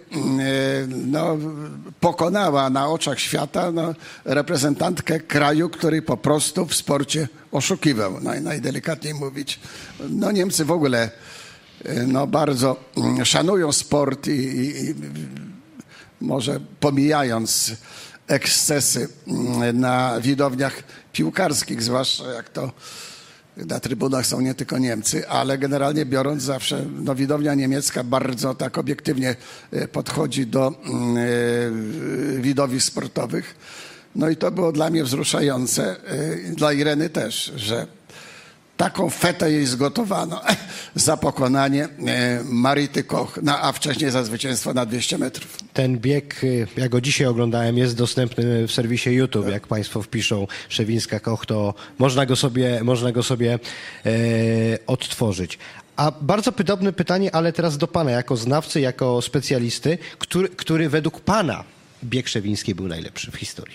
pokonała na oczach świata reprezentantkę kraju, który po prostu w sporcie oszukiwał, najdelikatniej mówić. Niemcy w ogóle bardzo szanują sport i może pomijając ekscesy na widowniach piłkarskich, zwłaszcza jak to Na trybunach są nie tylko Niemcy, ale generalnie biorąc zawsze widownia niemiecka bardzo tak obiektywnie podchodzi do widowisk sportowych. No i to było dla mnie wzruszające, dla Ireny też, że taką fetę jej zgotowano za pokonanie Marity Koch, a wcześniej za zwycięstwo na 200 metrów. Ten bieg, ja go dzisiaj oglądałem, jest dostępny w serwisie YouTube. Jak Państwo wpiszą Szewińska-Koch, to można go sobie odtworzyć. A bardzo podobne pytanie, ale teraz do Pana, jako znawcy, jako specjalisty, który według Pana bieg szewiński był najlepszy w historii?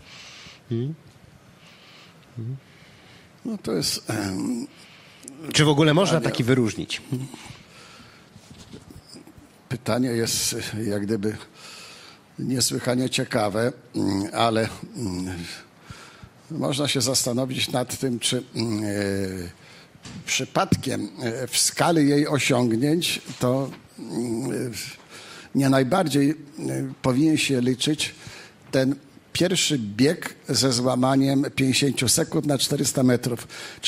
No to jest... Czy w ogóle można taki wyróżnić? Pytanie jest jak gdyby niesłychanie ciekawe, ale można się zastanowić nad tym, czy przypadkiem w skali jej osiągnięć to nie najbardziej powinien się liczyć ten pierwszy bieg ze złamaniem 50 sekund na 400 metrów.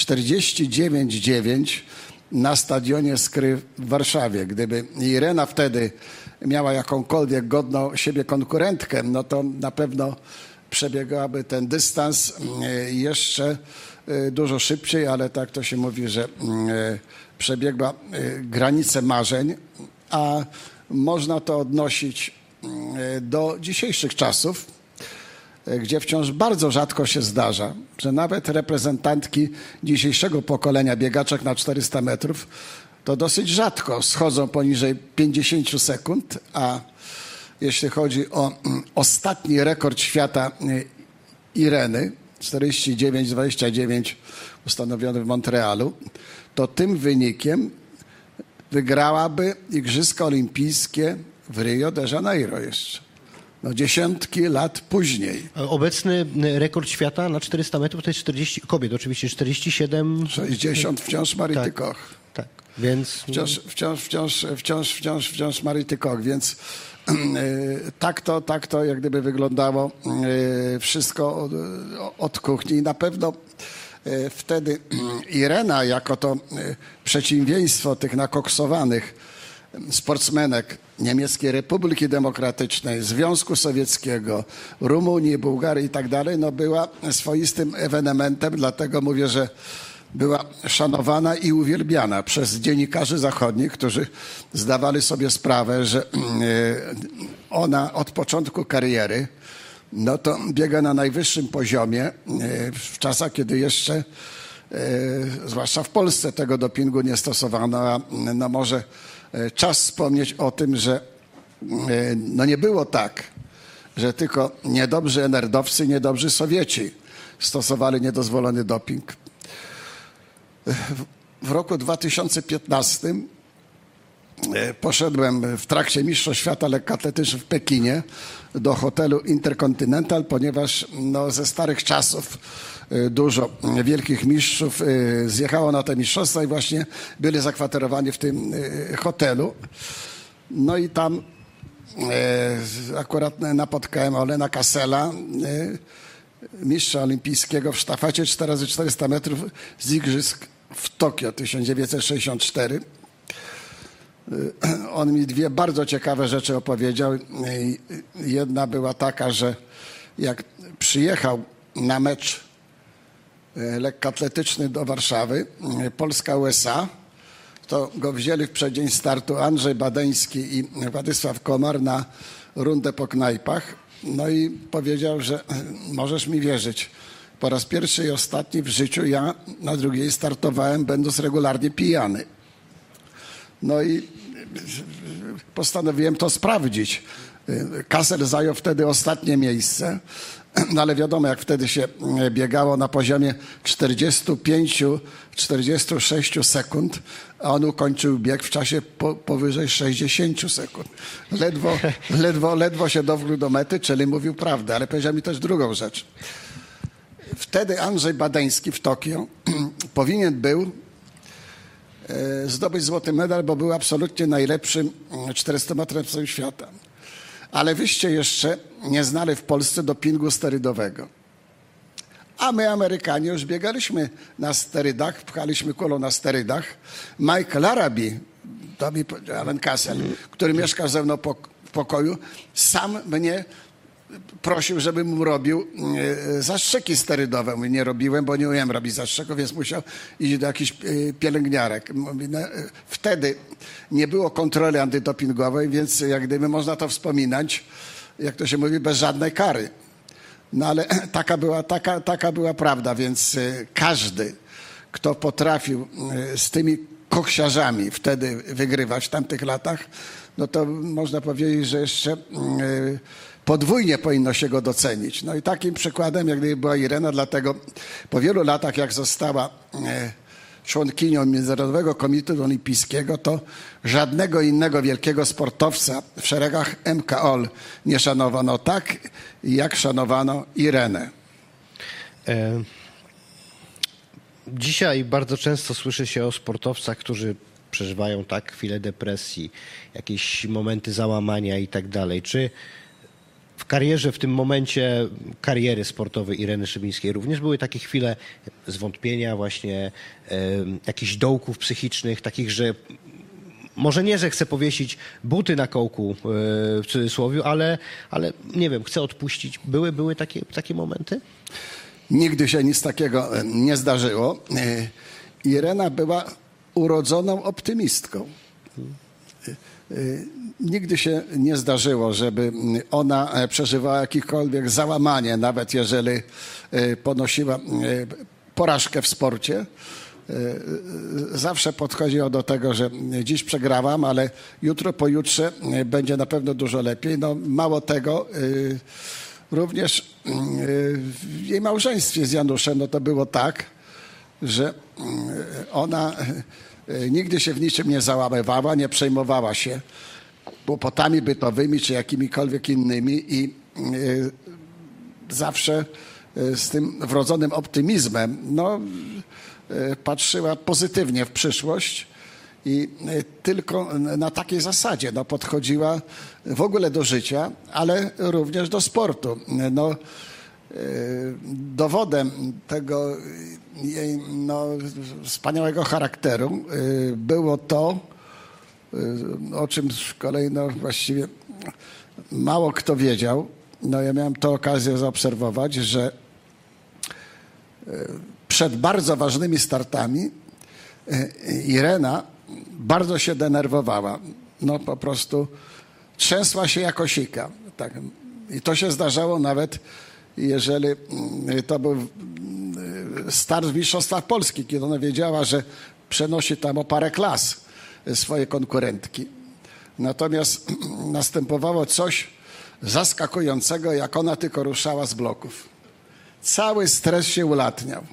49,9 na stadionie Skry w Warszawie. Gdyby Irena wtedy miała jakąkolwiek godną siebie konkurentkę, no to na pewno przebiegałaby ten dystans jeszcze dużo szybciej, ale tak to się mówi, że przebiegła granicę marzeń, a można to odnosić do dzisiejszych czasów, gdzie wciąż bardzo rzadko się zdarza, że nawet reprezentantki dzisiejszego pokolenia biegaczek na 400 metrów to dosyć rzadko schodzą poniżej 50 sekund, a jeśli chodzi o ostatni rekord świata Ireny, 49,29 ustanowiony w Montrealu, to tym wynikiem wygrałaby Igrzyska Olimpijskie w Rio de Janeiro jeszcze. No, dziesiątki lat później. Obecny rekord świata na 400 metrów to jest 40, kobiet oczywiście, 47... 60 wciąż Marity Koch. Tak, więc... Wciąż Marity Koch, więc tak to jak gdyby wyglądało wszystko od kuchni. I na pewno wtedy Irena jako to przeciwieństwo tych nakoksowanych sportsmenek Niemieckiej Republiki Demokratycznej, Związku Sowieckiego, Rumunii, Bułgarii i tak dalej, no była swoistym ewenementem, dlatego mówię, że była szanowana i uwielbiana przez dziennikarzy zachodnich, którzy zdawali sobie sprawę, że ona od początku kariery no to biega na najwyższym poziomie w czasach, kiedy jeszcze zwłaszcza w Polsce tego dopingu nie stosowano, a no może czas wspomnieć o tym, że no nie było tak, że tylko niedobrzy NRD-owcy, niedobrzy Sowieci stosowali niedozwolony doping. W roku 2015 poszedłem w trakcie Mistrzostw Świata Lekkoatletycznych w Pekinie do hotelu Intercontinental, ponieważ no, ze starych czasów dużo wielkich mistrzów zjechało na te mistrzostwa i właśnie byli zakwaterowani w tym hotelu. No i tam akurat napotkałem Olena Kassela, mistrza olimpijskiego w sztafecie 4x400 metrów z igrzysk w Tokio 1964. On mi dwie bardzo ciekawe rzeczy opowiedział. Jedna była taka, że jak przyjechał na mecz lekkoatletyczny do Warszawy, Polska-USA, to go wzięli w przeddzień startu Andrzej Badeński i Władysław Komar na rundę po knajpach. No i powiedział, że możesz mi wierzyć, po raz pierwszy i ostatni w życiu ja na drugiej startowałem, będąc regularnie pijany. No i postanowiłem to sprawdzić. Kassel zajął wtedy ostatnie miejsce, no ale wiadomo, jak wtedy się biegało na poziomie 45-46 sekund, a on ukończył bieg w czasie powyżej 60 sekund. Ledwo się dowrócił do mety, czyli mówił prawdę, ale powiedział mi też drugą rzecz. Wtedy Andrzej Badeński w Tokio powinien był zdobyć złoty medal, bo był absolutnie najlepszym 400-metrowcem świata. Ale wyście jeszcze nie znali w Polsce dopingu sterydowego. A my, Amerykanie, już biegaliśmy na sterydach, pchaliśmy kulą na sterydach. Mike Larrabee, to mi powiedział Alan Cassell, który mieszkał ze mną w pokoju, sam mnie prosił, żebym mu robił zastrzyki sterydowe. Mówię, nie robiłem, bo nie umiem robić zastrzyków, więc musiał iść do jakichś pielęgniarek. Mówię, no, wtedy nie było kontroli antydopingowej, więc jak gdyby można to wspominać, jak to się mówi, bez żadnej kary. No ale taka była prawda, więc każdy, kto potrafił z tymi koksiarzami wtedy wygrywać w tamtych latach, no to można powiedzieć, że jeszcze podwójnie powinno się go docenić. No i takim przykładem jak gdyby była Irena, dlatego po wielu latach, jak została członkinią Międzynarodowego Komitetu Olimpijskiego, to żadnego innego wielkiego sportowca w szeregach MKOL nie szanowano tak, jak szanowano Irenę. Dzisiaj bardzo często słyszy się o sportowcach, którzy przeżywają chwilę depresji, jakieś momenty załamania i tak dalej. Czy w karierze, w tym momencie kariery sportowej Ireny Szybińskiej również były takie chwile zwątpienia, właśnie jakichś dołków psychicznych, takich, że może nie, że chcę powiesić buty na kołku w cudzysłowie, ale nie wiem, chcę odpuścić. Były takie momenty? Nigdy się nic takiego nie zdarzyło. Irena była urodzoną optymistką. Nigdy się nie zdarzyło, żeby ona przeżywała jakiekolwiek załamanie, nawet jeżeli ponosiła porażkę w sporcie. Zawsze podchodziła do tego, że dziś przegrałam, ale jutro, pojutrze będzie na pewno dużo lepiej. No, mało tego, również w jej małżeństwie z Januszem no to było tak, że ona nigdy się w niczym nie załamywała, nie przejmowała się kłopotami bytowymi czy jakimikolwiek innymi i zawsze z tym wrodzonym optymizmem no, patrzyła pozytywnie w przyszłość i tylko na takiej zasadzie no, podchodziła w ogóle do życia, ale również do sportu. No, dowodem tego jej no, wspaniałego charakteru było to, o czym z kolei no, właściwie mało kto wiedział. No, ja miałem tę okazję zaobserwować, że przed bardzo ważnymi startami Irena bardzo się denerwowała. No po prostu trzęsła się jak osika. Tak. I to się zdarzało nawet, jeżeli to był start w Mistrzostwach Polski, kiedy ona wiedziała, że przenosi tam o parę klas swoje konkurentki. Natomiast następowało coś zaskakującego, jak ona tylko ruszała z bloków. Cały stres się ulatniał.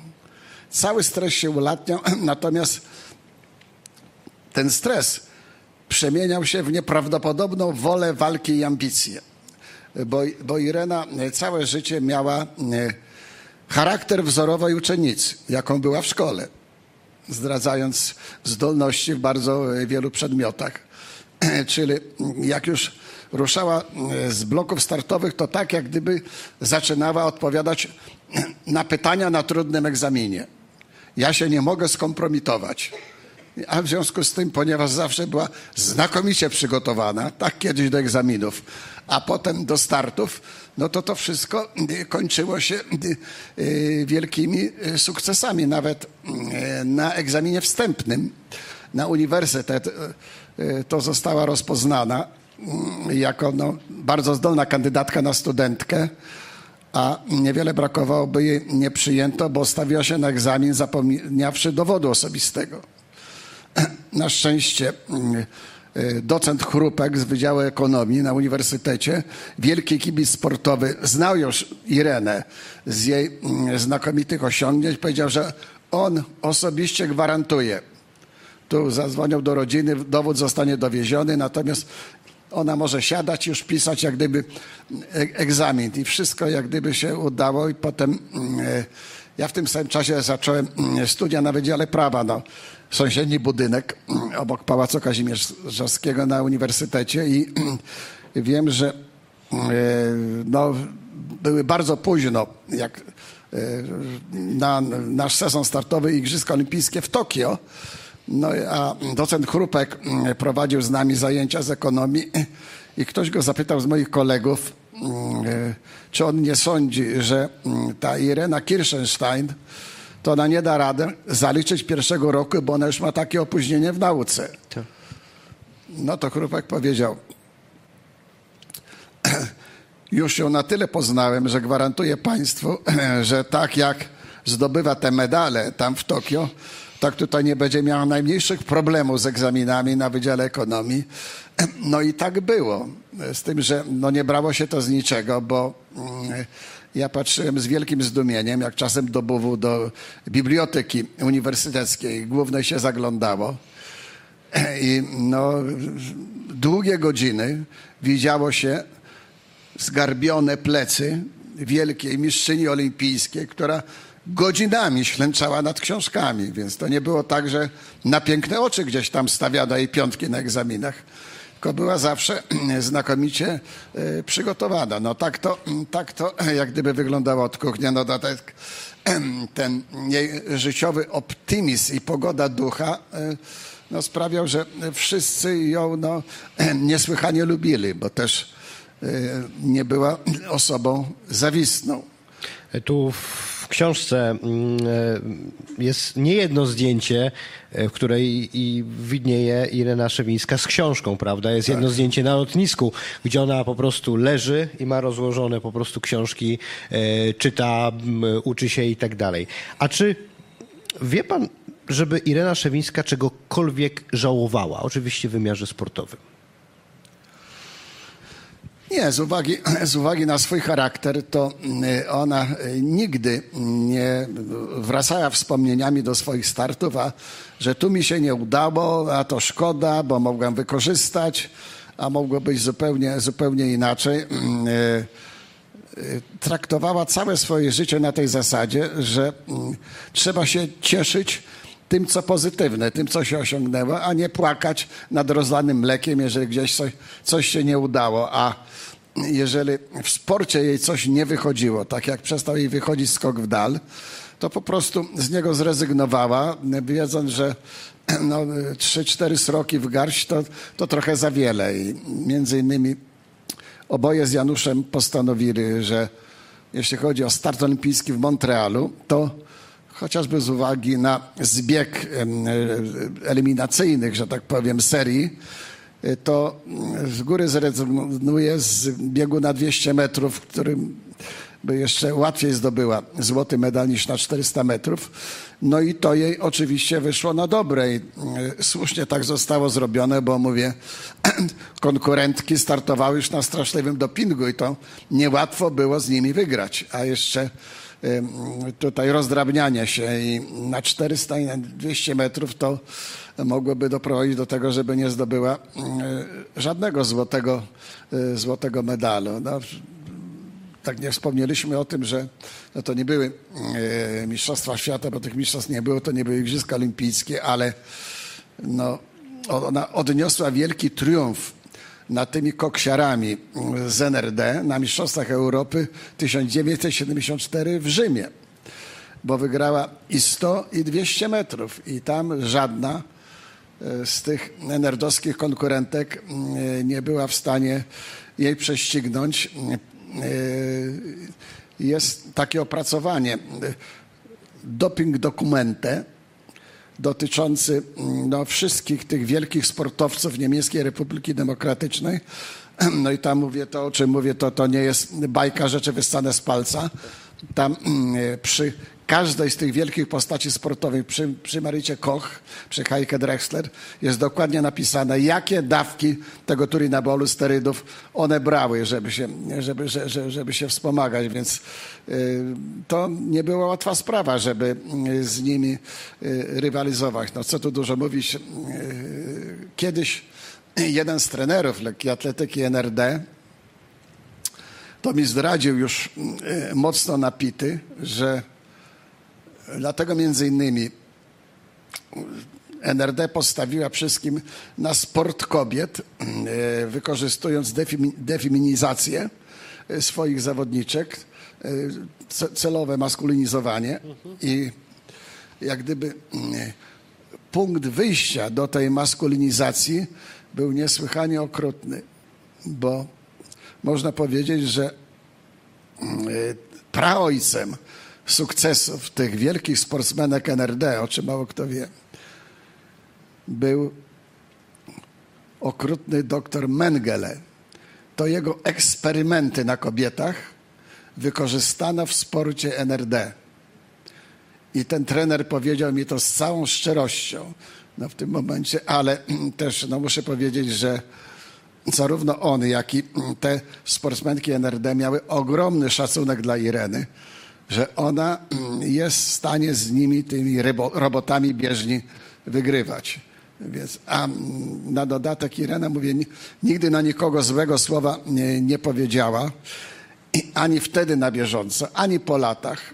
Natomiast ten stres przemieniał się w nieprawdopodobną wolę walki i ambicje. Bo Irena całe życie miała charakter wzorowej uczennicy, jaką była w szkole, zdradzając zdolności w bardzo wielu przedmiotach. Czyli jak już ruszała z bloków startowych, to tak jak gdyby zaczynała odpowiadać na pytania na trudnym egzaminie. Ja się nie mogę skompromitować. A w związku z tym, ponieważ zawsze była znakomicie przygotowana, tak kiedyś do egzaminów, a potem do startów, no to wszystko kończyło się wielkimi sukcesami. Nawet na egzaminie wstępnym na uniwersytet to została rozpoznana jako no, bardzo zdolna kandydatka na studentkę, a niewiele brakowało, by jej nie przyjęto, bo stawiła się na egzamin zapomniawszy dowodu osobistego. Na szczęście docent Chrupek z Wydziału Ekonomii na uniwersytecie, wielki kibic sportowy, znał już Irenę z jej znakomitych osiągnięć, powiedział, że on osobiście gwarantuje. Tu zadzwonił do rodziny, dowód zostanie dowieziony, natomiast ona może siadać i już pisać jak gdyby egzamin i wszystko jak gdyby się udało i potem ja w tym samym czasie zacząłem studia na Wydziale Prawa, no, sąsiedni budynek obok Pałacu Kazimierzowskiego na uniwersytecie i wiem, że no, były bardzo późno, jak na nasz sezon startowy Igrzyska Olimpijskie w Tokio. No a docent Chrupek prowadził z nami zajęcia z ekonomii i ktoś go zapytał z moich kolegów, czy on nie sądzi, że ta Irena Kirchenstein to ona nie da rady zaliczyć pierwszego roku, bo ona już ma takie opóźnienie w nauce. No to Chrupek powiedział, już ją na tyle poznałem, że gwarantuję państwu, że tak jak zdobywa te medale tam w Tokio, tak tutaj nie będzie miała najmniejszych problemów z egzaminami na Wydziale Ekonomii. No i tak było. Z tym, że no nie brało się to z niczego, bo ja patrzyłem z wielkim zdumieniem, jak czasem do BUW-u, do Biblioteki Uniwersyteckiej głównej się zaglądało. I no, długie godziny widziało się zgarbione plecy wielkiej mistrzyni olimpijskiej, która godzinami ślęczała nad książkami, więc to nie było tak, że na piękne oczy gdzieś tam stawiano jej piątki na egzaminach, tylko była zawsze znakomicie przygotowana. No tak to jak gdyby wyglądało od kuchni. No tak ten jej życiowy optymizm i pogoda ducha no, sprawiał, że wszyscy ją no, niesłychanie lubili, bo też nie była osobą zawistną. Tu w książce jest niejedno zdjęcie, w której widnieje Irena Szewińska z książką, prawda? Jest jedno zdjęcie na lotnisku, gdzie ona po prostu leży i ma rozłożone po prostu książki, czyta, uczy się i tak dalej. A czy wie pan, żeby Irena Szewińska czegokolwiek żałowała? Oczywiście w wymiarze sportowym. Nie, z uwagi na swój charakter, to ona nigdy nie wracała wspomnieniami do swoich startów, a że tu mi się nie udało, a to szkoda, bo mogłem wykorzystać, a mogło być zupełnie inaczej. Traktowała całe swoje życie na tej zasadzie, że trzeba się cieszyć tym, co pozytywne, tym, co się osiągnęło, a nie płakać nad rozlanym mlekiem, jeżeli gdzieś coś się nie udało. A jeżeli w sporcie jej coś nie wychodziło, tak jak przestał jej wychodzić skok w dal, to po prostu z niego zrezygnowała, wiedząc, że no, 3-4 sroki w garść to trochę za wiele. I między innymi oboje z Januszem postanowili, że jeśli chodzi o start olimpijski w Montrealu, to chociażby z uwagi na zbieg eliminacyjnych, że tak powiem, serii, to z góry zrezygnuje z biegu na 200 metrów, w którym by jeszcze łatwiej zdobyła złoty medal niż na 400 metrów. No i to jej oczywiście wyszło na dobre i słusznie tak zostało zrobione, bo mówię, konkurentki startowały już na straszliwym dopingu i to niełatwo było z nimi wygrać, a jeszcze tutaj rozdrabnianie się i na 400 i na 200 metrów to mogłoby doprowadzić do tego, żeby nie zdobyła żadnego złotego medalu. No, tak nie wspomnieliśmy o tym, że no to nie były mistrzostwa świata, bo tych mistrzostw nie było, to nie były Igrzyska Olimpijskie, ale no, ona odniosła wielki triumf nad tymi koksiarami z NRD na Mistrzostwach Europy 1974 w Rzymie, bo wygrała i 100 i 200 metrów i tam żadna z tych NRD-owskich konkurentek nie była w stanie jej prześcignąć. Jest takie opracowanie Doping Dokumente dotyczący no, wszystkich tych wielkich sportowców Niemieckiej Republiki Demokratycznej. No i tam mówię to, o czym mówię, to nie jest bajka, rzeczy wyssane z palca. Tam przy każdej z tych wielkich postaci sportowych, przy Maricie Koch, przy Heike Drechsler, jest dokładnie napisane, jakie dawki tego turinabolu, sterydów one brały, żeby się wspomagać. Więc to nie była łatwa sprawa, żeby z nimi rywalizować. No co tu dużo mówić. Kiedyś jeden z trenerów lekkiej atletyki NRD to mi zdradził już mocno napity, że dlatego między innymi NRD postawiła wszystkim na sport kobiet, wykorzystując defeminizację swoich zawodniczek, celowe maskulinizowanie i jak gdyby punkt wyjścia do tej maskulinizacji był niesłychanie okrutny, bo można powiedzieć, że praojcem sukcesów tych wielkich sportsmenek NRD, o czym mało kto wie, był okrutny doktor Mengele. To jego eksperymenty na kobietach wykorzystano w sporcie NRD. I ten trener powiedział mi to z całą szczerością w tym momencie, ale też muszę powiedzieć, że zarówno on, jak i te sportsmenki NRD miały ogromny szacunek dla Ireny, że ona jest w stanie z nimi, tymi robotami bieżni wygrywać. Więc, a na dodatek Irena, mówię, nigdy na nikogo złego słowa nie powiedziała, ani wtedy na bieżąco, ani po latach.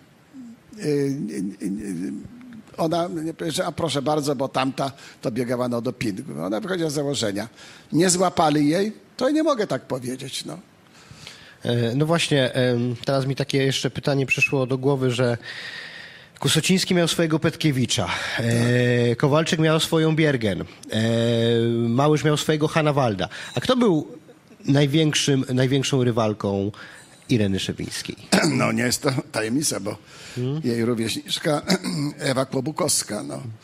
Ona nie powiedziała, a proszę bardzo, bo tamta to biegała na dopingu. Ona wychodziła z założenia. Nie złapali jej, to nie mogę tak powiedzieć. No właśnie, teraz mi takie jeszcze pytanie przyszło do głowy, że Kusociński miał swojego Petkiewicza, Kowalczyk miał swoją Biergen, Małysz miał swojego Hanawalda. A kto był największą rywalką Ireny Szewińskiej? No nie jest to tajemnica, bo jej rówieśniczka Ewa Kłobukowska,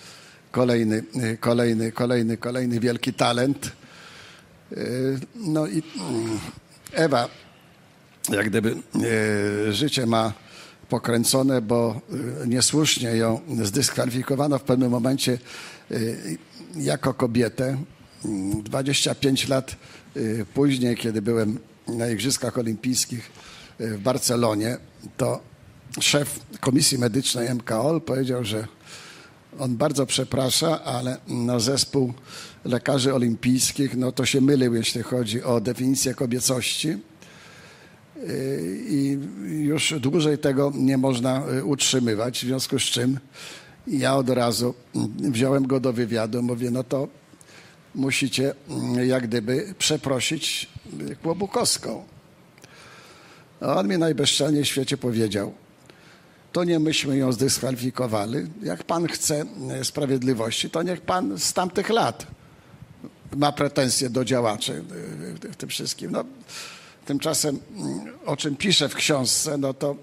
kolejny wielki talent. No i Ewa jak gdyby życie ma pokręcone, bo niesłusznie ją zdyskwalifikowano w pewnym momencie jako kobietę. 25 lat później, kiedy byłem na Igrzyskach Olimpijskich w Barcelonie, to szef Komisji Medycznej MKOL powiedział, że on bardzo przeprasza, ale zespół lekarzy olimpijskich to się mylił, jeśli chodzi o definicję kobiecości. I już dłużej tego nie można utrzymywać, w związku z czym ja od razu wziąłem go do wywiadu, mówię, no to musicie jak gdyby przeprosić Kłobukowską. A on mi najbezczelniej w świecie powiedział, to nie myśmy ją zdyskwalifikowali, jak pan chce sprawiedliwości, to niech pan z tamtych lat ma pretensje do działaczy w tym wszystkim. Tymczasem, o czym piszę w książce, to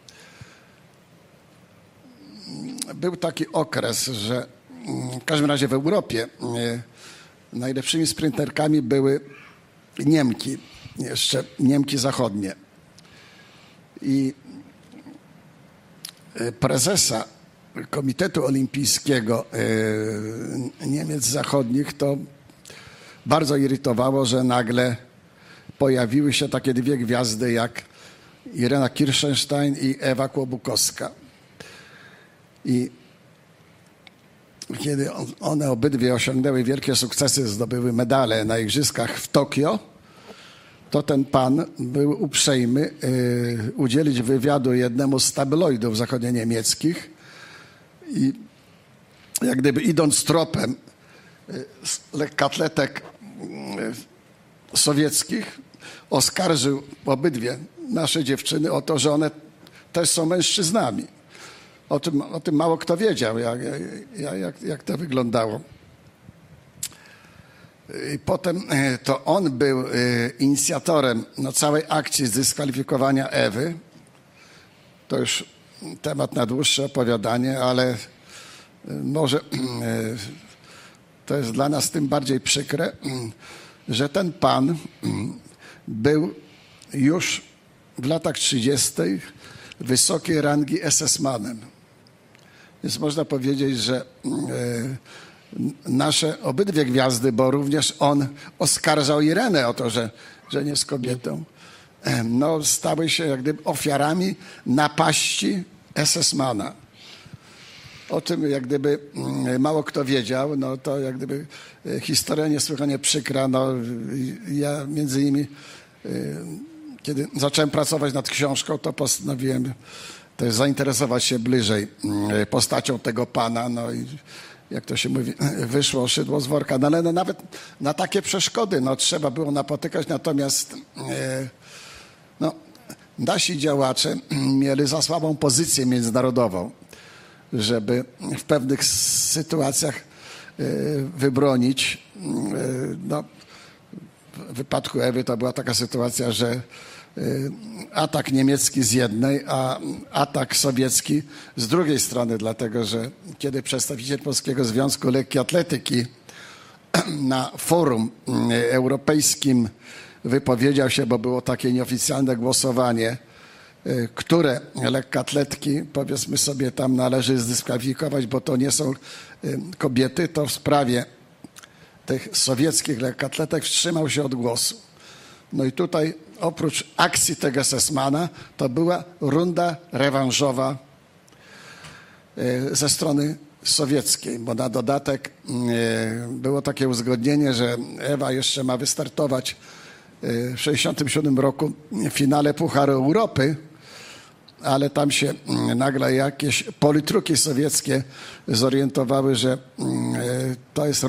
był taki okres, że w każdym razie w Europie najlepszymi sprinterkami były Niemki, jeszcze Niemki zachodnie. I prezesa Komitetu Olimpijskiego Niemiec Zachodnich to bardzo irytowało, że nagle pojawiły się takie dwie gwiazdy jak Irena Kirchenstein i Ewa Kłobukowska. I kiedy one obydwie osiągnęły wielkie sukcesy, zdobyły medale na Igrzyskach w Tokio, to ten pan był uprzejmy udzielić wywiadu jednemu z tabloidów zachodnio-niemieckich i jak gdyby idąc tropem lekkoatletek sowieckich, oskarżył obydwie nasze dziewczyny o to, że one też są mężczyznami. O tym mało kto wiedział, jak to wyglądało. I potem to on był inicjatorem całej akcji zdyskwalifikowania Ewy. To już temat na dłuższe opowiadanie, ale może to jest dla nas tym bardziej przykre, że ten pan był już w latach 30. wysokiej rangi SS-manem. Więc można powiedzieć, że nasze obydwie gwiazdy, bo również on oskarżał Irenę o to, że nie jest kobietą, stały się jak gdyby ofiarami napaści SS-mana. O tym jak gdyby mało kto wiedział, to jak gdyby historia niesłychanie przykra. Ja między innymi, kiedy zacząłem pracować nad książką, to postanowiłem też zainteresować się bliżej postacią tego pana, i jak to się mówi, wyszło szydło z worka. Ale nawet na takie przeszkody trzeba było napotykać, natomiast nasi działacze mieli za słabą pozycję międzynarodową, żeby w pewnych sytuacjach wybronić. No, w wypadku Ewy to była taka sytuacja, że atak niemiecki z jednej, a atak sowiecki z drugiej strony, dlatego że kiedy przedstawiciel Polskiego Związku Lekkiej Atletyki na forum europejskim wypowiedział się, bo było takie nieoficjalne głosowanie, które lekkoatletki, powiedzmy sobie, tam należy zdyskwalifikować, bo to nie są kobiety, to w sprawie tych sowieckich lekkoatletek wstrzymał się od głosu. No i tutaj oprócz akcji tego SS-mana to była runda rewanżowa ze strony sowieckiej, bo na dodatek było takie uzgodnienie, że Ewa jeszcze ma wystartować w 1967 roku w finale Pucharu Europy, ale tam się nagle jakieś politruki sowieckie zorientowały, że to jest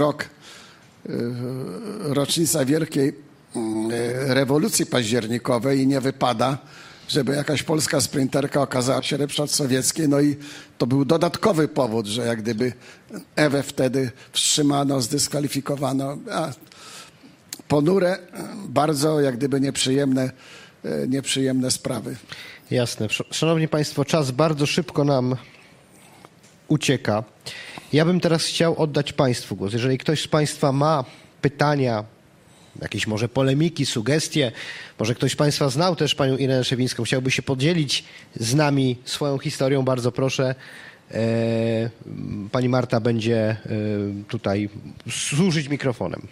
rocznica wielkiej rewolucji październikowej i nie wypada, żeby jakaś polska sprinterka okazała się lepsza od sowieckiej. No i to był dodatkowy powód, że jak gdyby Ewę wtedy wstrzymano, zdyskwalifikowano. Ponure, bardzo jak gdyby nieprzyjemne sprawy. Jasne. Szanowni Państwo, czas bardzo szybko nam ucieka. Ja bym teraz chciał oddać Państwu głos. Jeżeli ktoś z Państwa ma pytania, jakieś może polemiki, sugestie, może ktoś z Państwa znał też panią Irenę Szewińską, chciałby się podzielić z nami swoją historią, bardzo proszę. Pani Marta będzie tutaj służyć mikrofonem.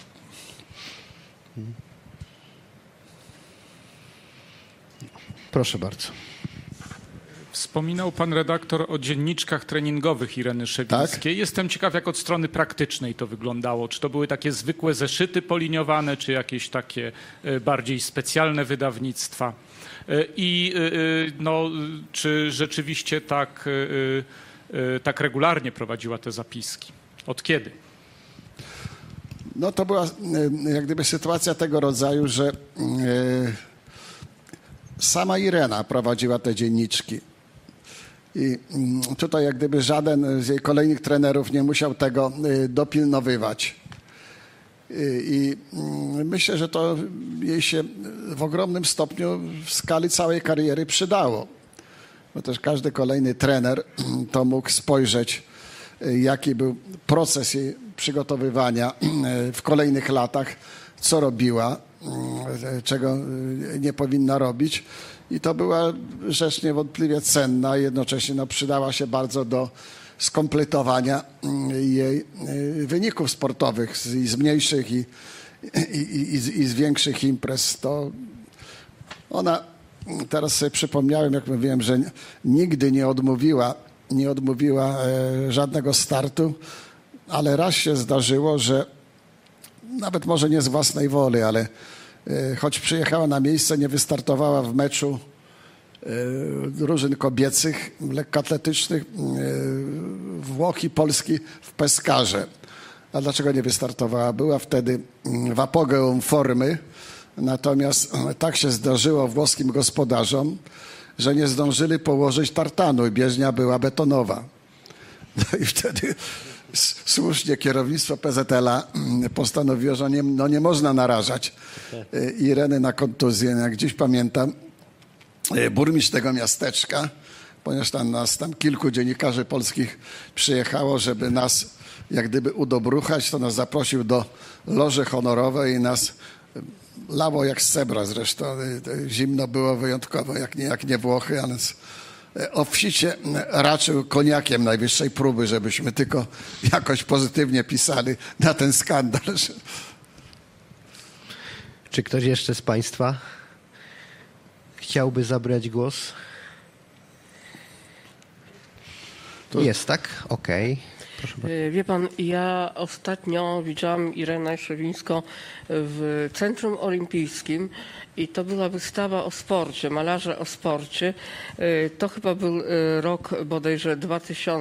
Proszę bardzo. Wspominał pan redaktor o dzienniczkach treningowych Ireny Szewińskiej. Tak? Jestem ciekaw, jak od strony praktycznej to wyglądało. Czy to były takie zwykłe zeszyty poliniowane, czy jakieś takie bardziej specjalne wydawnictwa? I no, czy rzeczywiście tak regularnie prowadziła te zapiski? Od kiedy? No to była jak gdyby sytuacja tego rodzaju, że sama Irena prowadziła te dzienniczki. I tutaj jak gdyby żaden z jej kolejnych trenerów nie musiał tego dopilnowywać. I myślę, że to jej się w ogromnym stopniu w skali całej kariery przydało. Bo też każdy kolejny trener to mógł spojrzeć, jaki był proces jej przygotowywania w kolejnych latach, co robiła, czego nie powinna robić. I to była rzecz niewątpliwie cenna, jednocześnie przydała się bardzo do skompletowania jej wyników sportowych i z mniejszych i z większych imprez. To ona, teraz sobie przypomniałem, jak mówiłem, że nigdy nie odmówiła żadnego startu, ale raz się zdarzyło, że nawet może nie z własnej woli, ale choć przyjechała na miejsce, nie wystartowała w meczu drużyn kobiecych, lekkoatletycznych Włoch i Polski w Pescarze. A dlaczego nie wystartowała? Była wtedy w apogeum formy, natomiast tak się zdarzyło włoskim gospodarzom, że nie zdążyli położyć tartanu i bieżnia była betonowa. No i wtedy słusznie kierownictwo PZL-a postanowiło, że nie można narażać Ireny na kontuzję. Jak dziś pamiętam, burmistrz tego miasteczka, ponieważ tam kilku dziennikarzy polskich przyjechało, żeby nas jak gdyby udobruchać, to nas zaprosił do loży honorowej i nas lało jak z cebra zresztą. Zimno było wyjątkowo, jak nie Włochy, ale obficie raczył koniakiem najwyższej próby, żebyśmy tylko jakoś pozytywnie pisali na ten skandal. Czy ktoś jeszcze z Państwa chciałby zabrać głos? Jest, tak? Okej. Proszę bardzo. Wie pan, ja ostatnio widziałam Irenę Szewińską w Centrum Olimpijskim i to była wystawa o sporcie, malarze o sporcie. To chyba był rok bodajże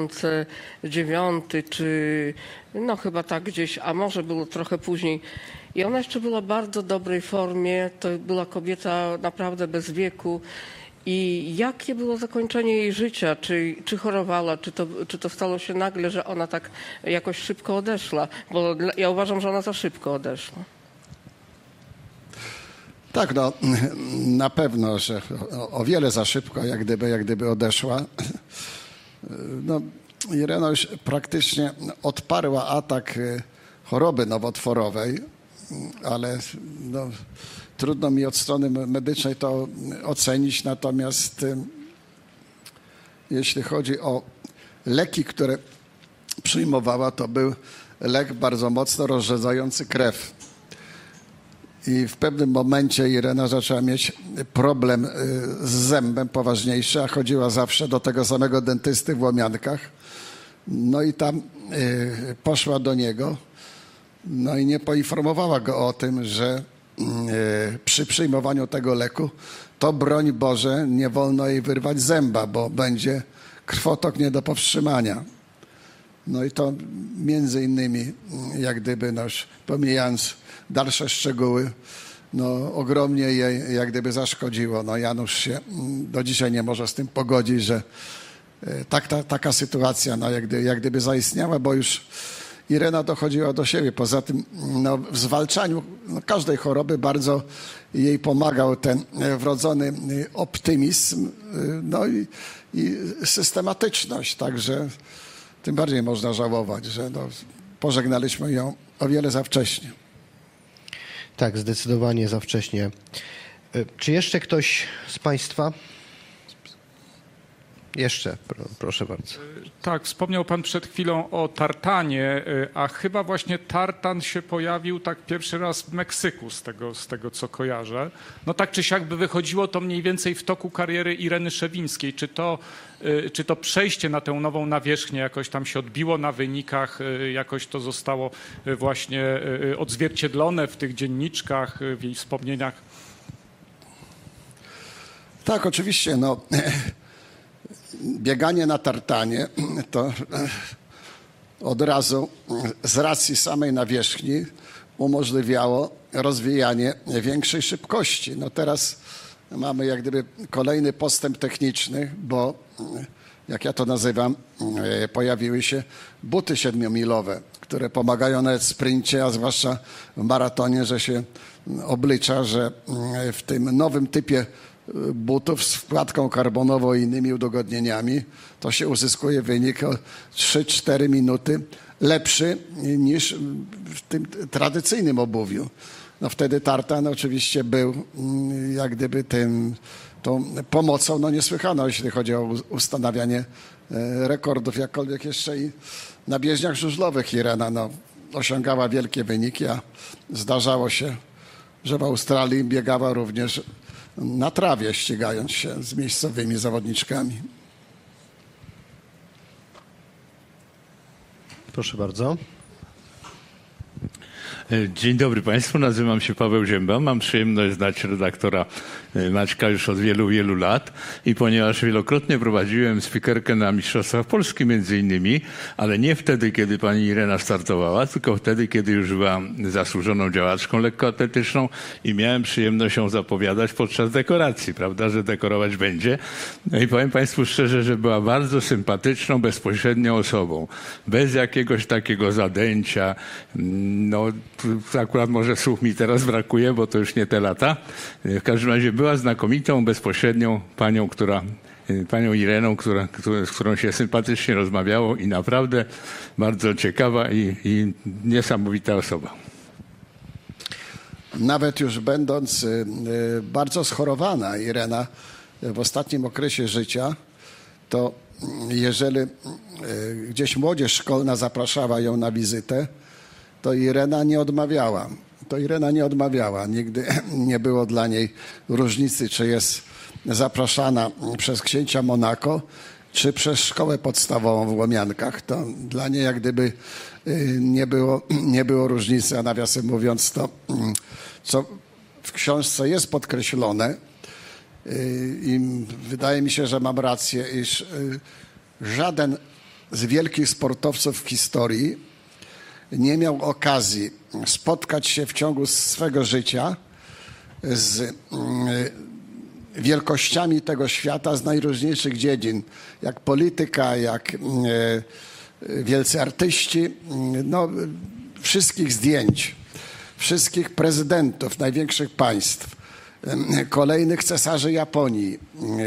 2009, czy no chyba tak gdzieś, a może było trochę później. I ona jeszcze była w bardzo dobrej formie. To była kobieta naprawdę bez wieku. I jakie było zakończenie jej życia? Czy chorowała? Czy to stało się nagle, że ona tak jakoś szybko odeszła? Bo ja uważam, że ona za szybko odeszła. Tak, no na pewno, że o wiele za szybko, jak gdyby odeszła. No, Irena już praktycznie odparła atak choroby nowotworowej, ale no, trudno mi od strony medycznej to ocenić, natomiast jeśli chodzi o leki, które przyjmowała, to był lek bardzo mocno rozrzedzający krew. I w pewnym momencie Irena zaczęła mieć problem z zębem poważniejszy, a chodziła zawsze do tego samego dentysty w Łomiankach. No i tam poszła do niego, no i nie poinformowała go o tym, że przy przyjmowaniu tego leku to broń Boże nie wolno jej wyrwać zęba, bo będzie krwotok nie do powstrzymania. No i to między innymi, jak gdyby, no już pomijając dalsze szczegóły, no ogromnie jej jak gdyby zaszkodziło. No Janusz się do dzisiaj nie może z tym pogodzić, że taka sytuacja no jak gdyby zaistniała, bo już Irena dochodziła do siebie. Poza tym no, w zwalczaniu każdej choroby bardzo jej pomagał ten wrodzony optymizm no i systematyczność. Także tym bardziej można żałować, że no, pożegnaliśmy ją o wiele za wcześnie. Tak, zdecydowanie za wcześnie. Czy jeszcze ktoś z Państwa? Jeszcze, proszę bardzo. Tak, wspomniał pan przed chwilą o tartanie, a chyba właśnie tartan się pojawił tak pierwszy raz w Meksyku, z tego co kojarzę. No tak czy siak by wychodziło to mniej więcej w toku kariery Ireny Szewińskiej. Czy to przejście na tę nową nawierzchnię jakoś tam się odbiło na wynikach, jakoś to zostało właśnie odzwierciedlone w tych dzienniczkach, w jej wspomnieniach? Tak, oczywiście. No, bieganie na tartanie to od razu z racji samej nawierzchni umożliwiało rozwijanie większej szybkości. No teraz mamy jak gdyby kolejny postęp techniczny, bo jak ja to nazywam, pojawiły się buty 7-milowe, które pomagają nawet w sprincie, a zwłaszcza w maratonie, że się oblicza, że w tym nowym typie butów z wkładką karbonową i innymi udogodnieniami, to się uzyskuje wynik o 3-4 minuty lepszy niż w tym tradycyjnym obuwiu. No wtedy tartan oczywiście był jak gdyby tą pomocą no niesłychaną, jeśli chodzi o ustanawianie rekordów, jakkolwiek jeszcze i na bieżniach żużlowych Irena no, osiągała wielkie wyniki, a zdarzało się, że w Australii biegała również na trawie, ścigając się z miejscowymi zawodniczkami. Proszę bardzo. Dzień dobry Państwu, nazywam się Paweł Zięba. Mam przyjemność znać redaktora Maćka już od wielu, wielu lat i ponieważ wielokrotnie prowadziłem spikerkę na Mistrzostwach Polski między innymi, ale nie wtedy, kiedy pani Irena startowała, tylko wtedy, kiedy już była zasłużoną działaczką lekkoatletyczną i miałem przyjemność ją zapowiadać podczas dekoracji, prawda, że dekorować będzie. No i powiem Państwu szczerze, że była bardzo sympatyczną, bezpośrednią osobą. Bez jakiegoś takiego zadęcia, no akurat może słów mi teraz brakuje, bo to już nie te lata. W każdym razie była znakomitą, bezpośrednią panią Ireną, z którą się sympatycznie rozmawiało i naprawdę bardzo ciekawa i niesamowita osoba. Nawet już będąc bardzo schorowana Irena w ostatnim okresie życia, to jeżeli gdzieś młodzież szkolna zapraszała ją na wizytę, to Irena nie odmawiała. Nigdy nie było dla niej różnicy, czy jest zapraszana przez księcia Monako, czy przez szkołę podstawową w Łomiankach. To dla niej jak gdyby nie było różnicy, a nawiasem mówiąc to, co w książce jest podkreślone i wydaje mi się, że mam rację, iż żaden z wielkich sportowców w historii nie miał okazji spotkać się w ciągu swego życia z wielkościami tego świata z najróżniejszych dziedzin, jak polityka, jak wielcy artyści, no, wszystkich zdjęć, wszystkich prezydentów największych państw, kolejnych cesarzy Japonii,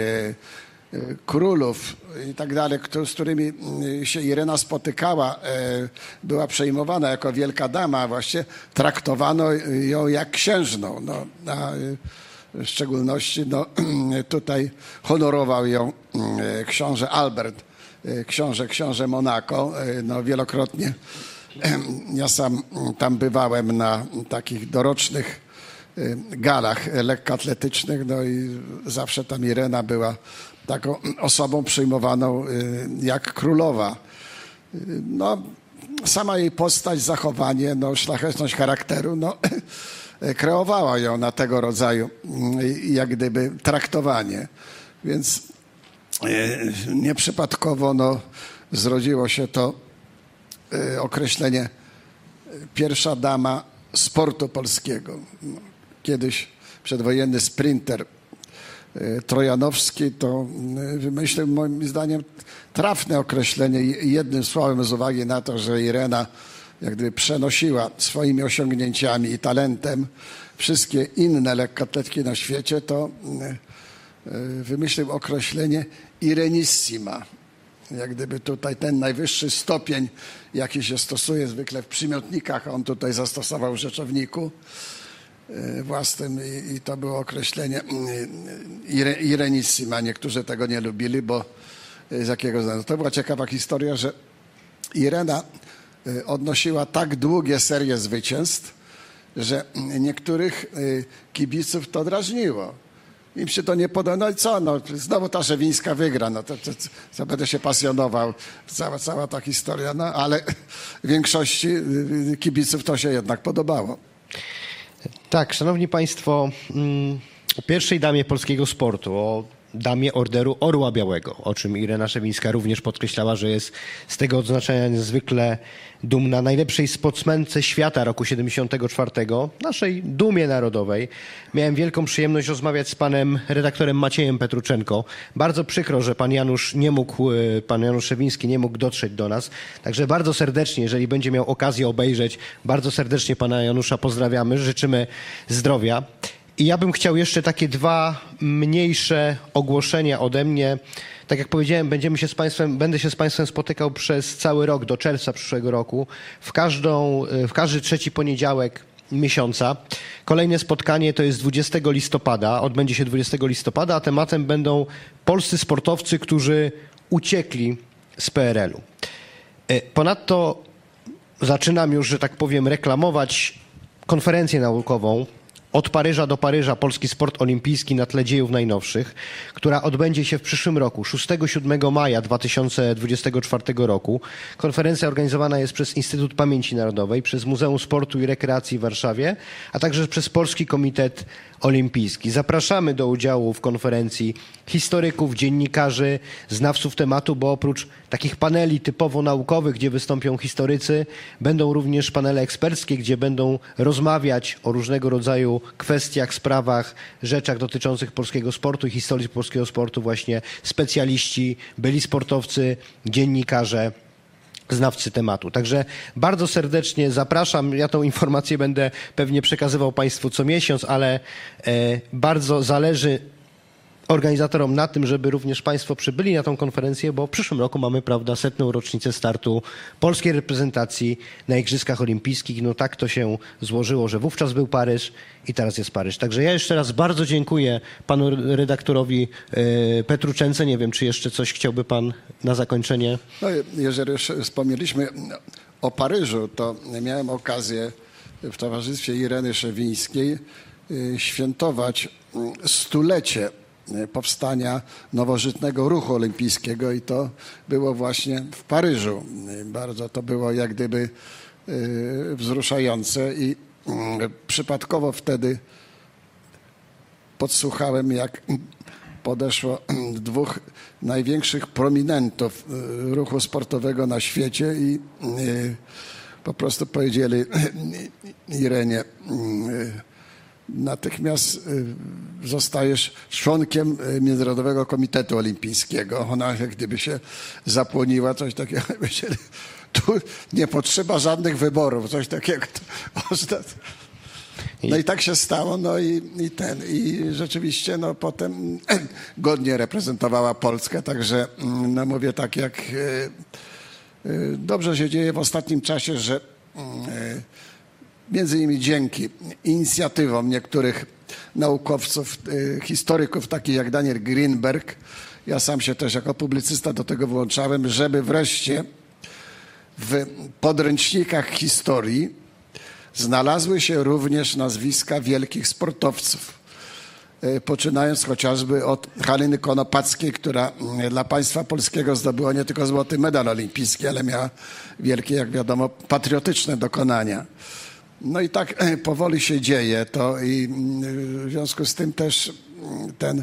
królów i tak dalej, z którymi się Irena spotykała, była przejmowana jako wielka dama, a właściwie traktowano ją jak księżną. No, w szczególności no, tutaj honorował ją książę Albert, książę Monako. No, wielokrotnie ja sam tam bywałem na takich dorocznych galach lekkoatletycznych, no i zawsze tam Irena była taką osobą przyjmowaną jak królowa. No, sama jej postać, zachowanie, no, szlachetność charakteru, no, kreowała ją na tego rodzaju jak gdyby traktowanie. Więc nieprzypadkowo no, zrodziło się to określenie pierwsza dama sportu polskiego. Kiedyś przedwojenny sprinter Trojanowski to wymyślił moim zdaniem trafne określenie jednym słowem z uwagi na to, że Irena jak gdyby przenosiła swoimi osiągnięciami i talentem wszystkie inne lekkoatletki na świecie, to wymyślił określenie Irenissima. Jak gdyby tutaj ten najwyższy stopień, jaki się stosuje zwykle w przymiotnikach, a on tutaj zastosował w rzeczowniku własnym i to było określenie Irenissima. Niektórzy tego nie lubili, bo z jakiego względu? To była ciekawa historia, że Irena odnosiła tak długie serie zwycięstw, że niektórych kibiców to drażniło. Im się to nie podoba. No i co? No, znowu ta Szewińska wygra. No to będę się pasjonował. Cała ta historia. No ale większości kibiców to się jednak podobało. Tak, szanowni państwo, o pierwszej damie polskiego sportu, o damie Orderu Orła Białego, o czym Irena Szewińska również podkreślała, że jest z tego odznaczenia niezwykle dumna, najlepszej sportsmence świata roku 74, naszej dumie narodowej. Miałem wielką przyjemność rozmawiać z panem redaktorem Maciejem Petruczenko. Bardzo przykro, że pan Janusz Szewiński nie mógł dotrzeć do nas. Także bardzo serdecznie, jeżeli będzie miał okazję obejrzeć, bardzo serdecznie pana Janusza pozdrawiamy, życzymy zdrowia. I ja bym chciał jeszcze takie dwa mniejsze ogłoszenia ode mnie. Tak jak powiedziałem, będę się z państwem spotykał przez cały rok, do czerwca przyszłego roku, w każdy trzeci poniedziałek miesiąca. Kolejne spotkanie to jest 20 listopada, odbędzie się 20 listopada, a tematem będą polscy sportowcy, którzy uciekli z PRL-u. Ponadto zaczynam już, że tak powiem, reklamować konferencję naukową Od Paryża do Paryża polski sport olimpijski na tle dziejów najnowszych, która odbędzie się w przyszłym roku, 6-7 maja 2024 roku. Konferencja organizowana jest przez Instytut Pamięci Narodowej, przez Muzeum Sportu i Rekreacji w Warszawie, a także przez Polski Komitet Olimpijski. Zapraszamy do udziału w konferencji historyków, dziennikarzy, znawców tematu, bo oprócz takich paneli typowo naukowych, gdzie wystąpią historycy, będą również panele eksperckie, gdzie będą rozmawiać o różnego rodzaju kwestiach, sprawach, rzeczach dotyczących polskiego sportu i historii polskiego sportu właśnie specjaliści, byli sportowcy, dziennikarze, znawcy tematu. Także bardzo serdecznie zapraszam. Ja tą informację będę pewnie przekazywał państwu co miesiąc, ale bardzo zależy organizatorom na tym, żeby również państwo przybyli na tą konferencję, bo w przyszłym roku mamy, prawda, 100. rocznicę startu polskiej reprezentacji na Igrzyskach Olimpijskich. No tak to się złożyło, że wówczas był Paryż i teraz jest Paryż. Także ja jeszcze raz bardzo dziękuję panu redaktorowi Petruczence. Nie wiem, czy jeszcze coś chciałby pan na zakończenie? No, jeżeli już wspomnieliśmy o Paryżu, to miałem okazję w towarzystwie Ireny Szewińskiej świętować stulecie powstania nowożytnego ruchu olimpijskiego i to było właśnie w Paryżu. Bardzo to było jak gdyby wzruszające i przypadkowo wtedy podsłuchałem, jak podeszło dwóch największych prominentów ruchu sportowego na świecie i po prostu powiedzieli Irenie, natychmiast zostajesz członkiem Międzynarodowego Komitetu Olimpijskiego. Ona jak gdyby się zapłoniła, coś takiego. Myśleli, tu nie potrzeba żadnych wyborów, coś takiego. No i tak się stało, no i rzeczywiście no potem godnie reprezentowała Polskę, także no mówię tak jak dobrze się dzieje w ostatnim czasie, że między innymi dzięki inicjatywom niektórych naukowców, historyków takich jak Daniel Greenberg, ja sam się też jako publicysta do tego włączałem, żeby wreszcie w podręcznikach historii znalazły się również nazwiska wielkich sportowców. Poczynając chociażby od Haliny Konopackiej, która dla państwa polskiego zdobyła nie tylko złoty medal olimpijski, ale miała wielkie, jak wiadomo, patriotyczne dokonania. No i tak powoli się dzieje to i w związku z tym też ten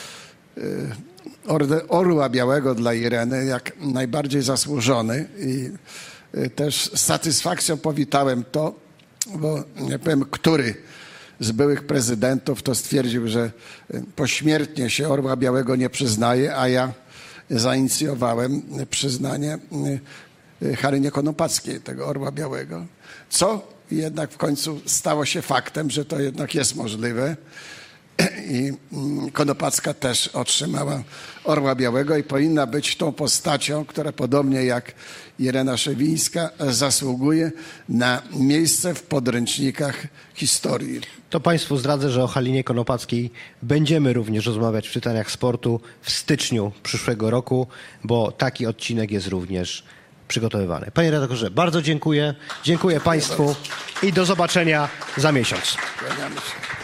Order Orła Białego dla Ireny jak najbardziej zasłużony i też z satysfakcją powitałem to, bo nie powiem, który z byłych prezydentów to stwierdził, że pośmiertnie się Orła Białego nie przyznaje, a ja zainicjowałem przyznanie Harynie Konopackiej tego Orła Białego, co jednak w końcu stało się faktem, że to jednak jest możliwe i Konopacka też otrzymała Orła Białego i powinna być tą postacią, która podobnie jak Irena Szewińska zasługuje na miejsce w podręcznikach historii. To Państwu zdradzę, że o Halinie Konopackiej będziemy również rozmawiać w Czytaniach Sportu w styczniu przyszłego roku, bo taki odcinek jest również przygotowywany. Panie redaktorze, bardzo dziękuję. Dziękuję Państwu i do zobaczenia za miesiąc. Kłaniamy się.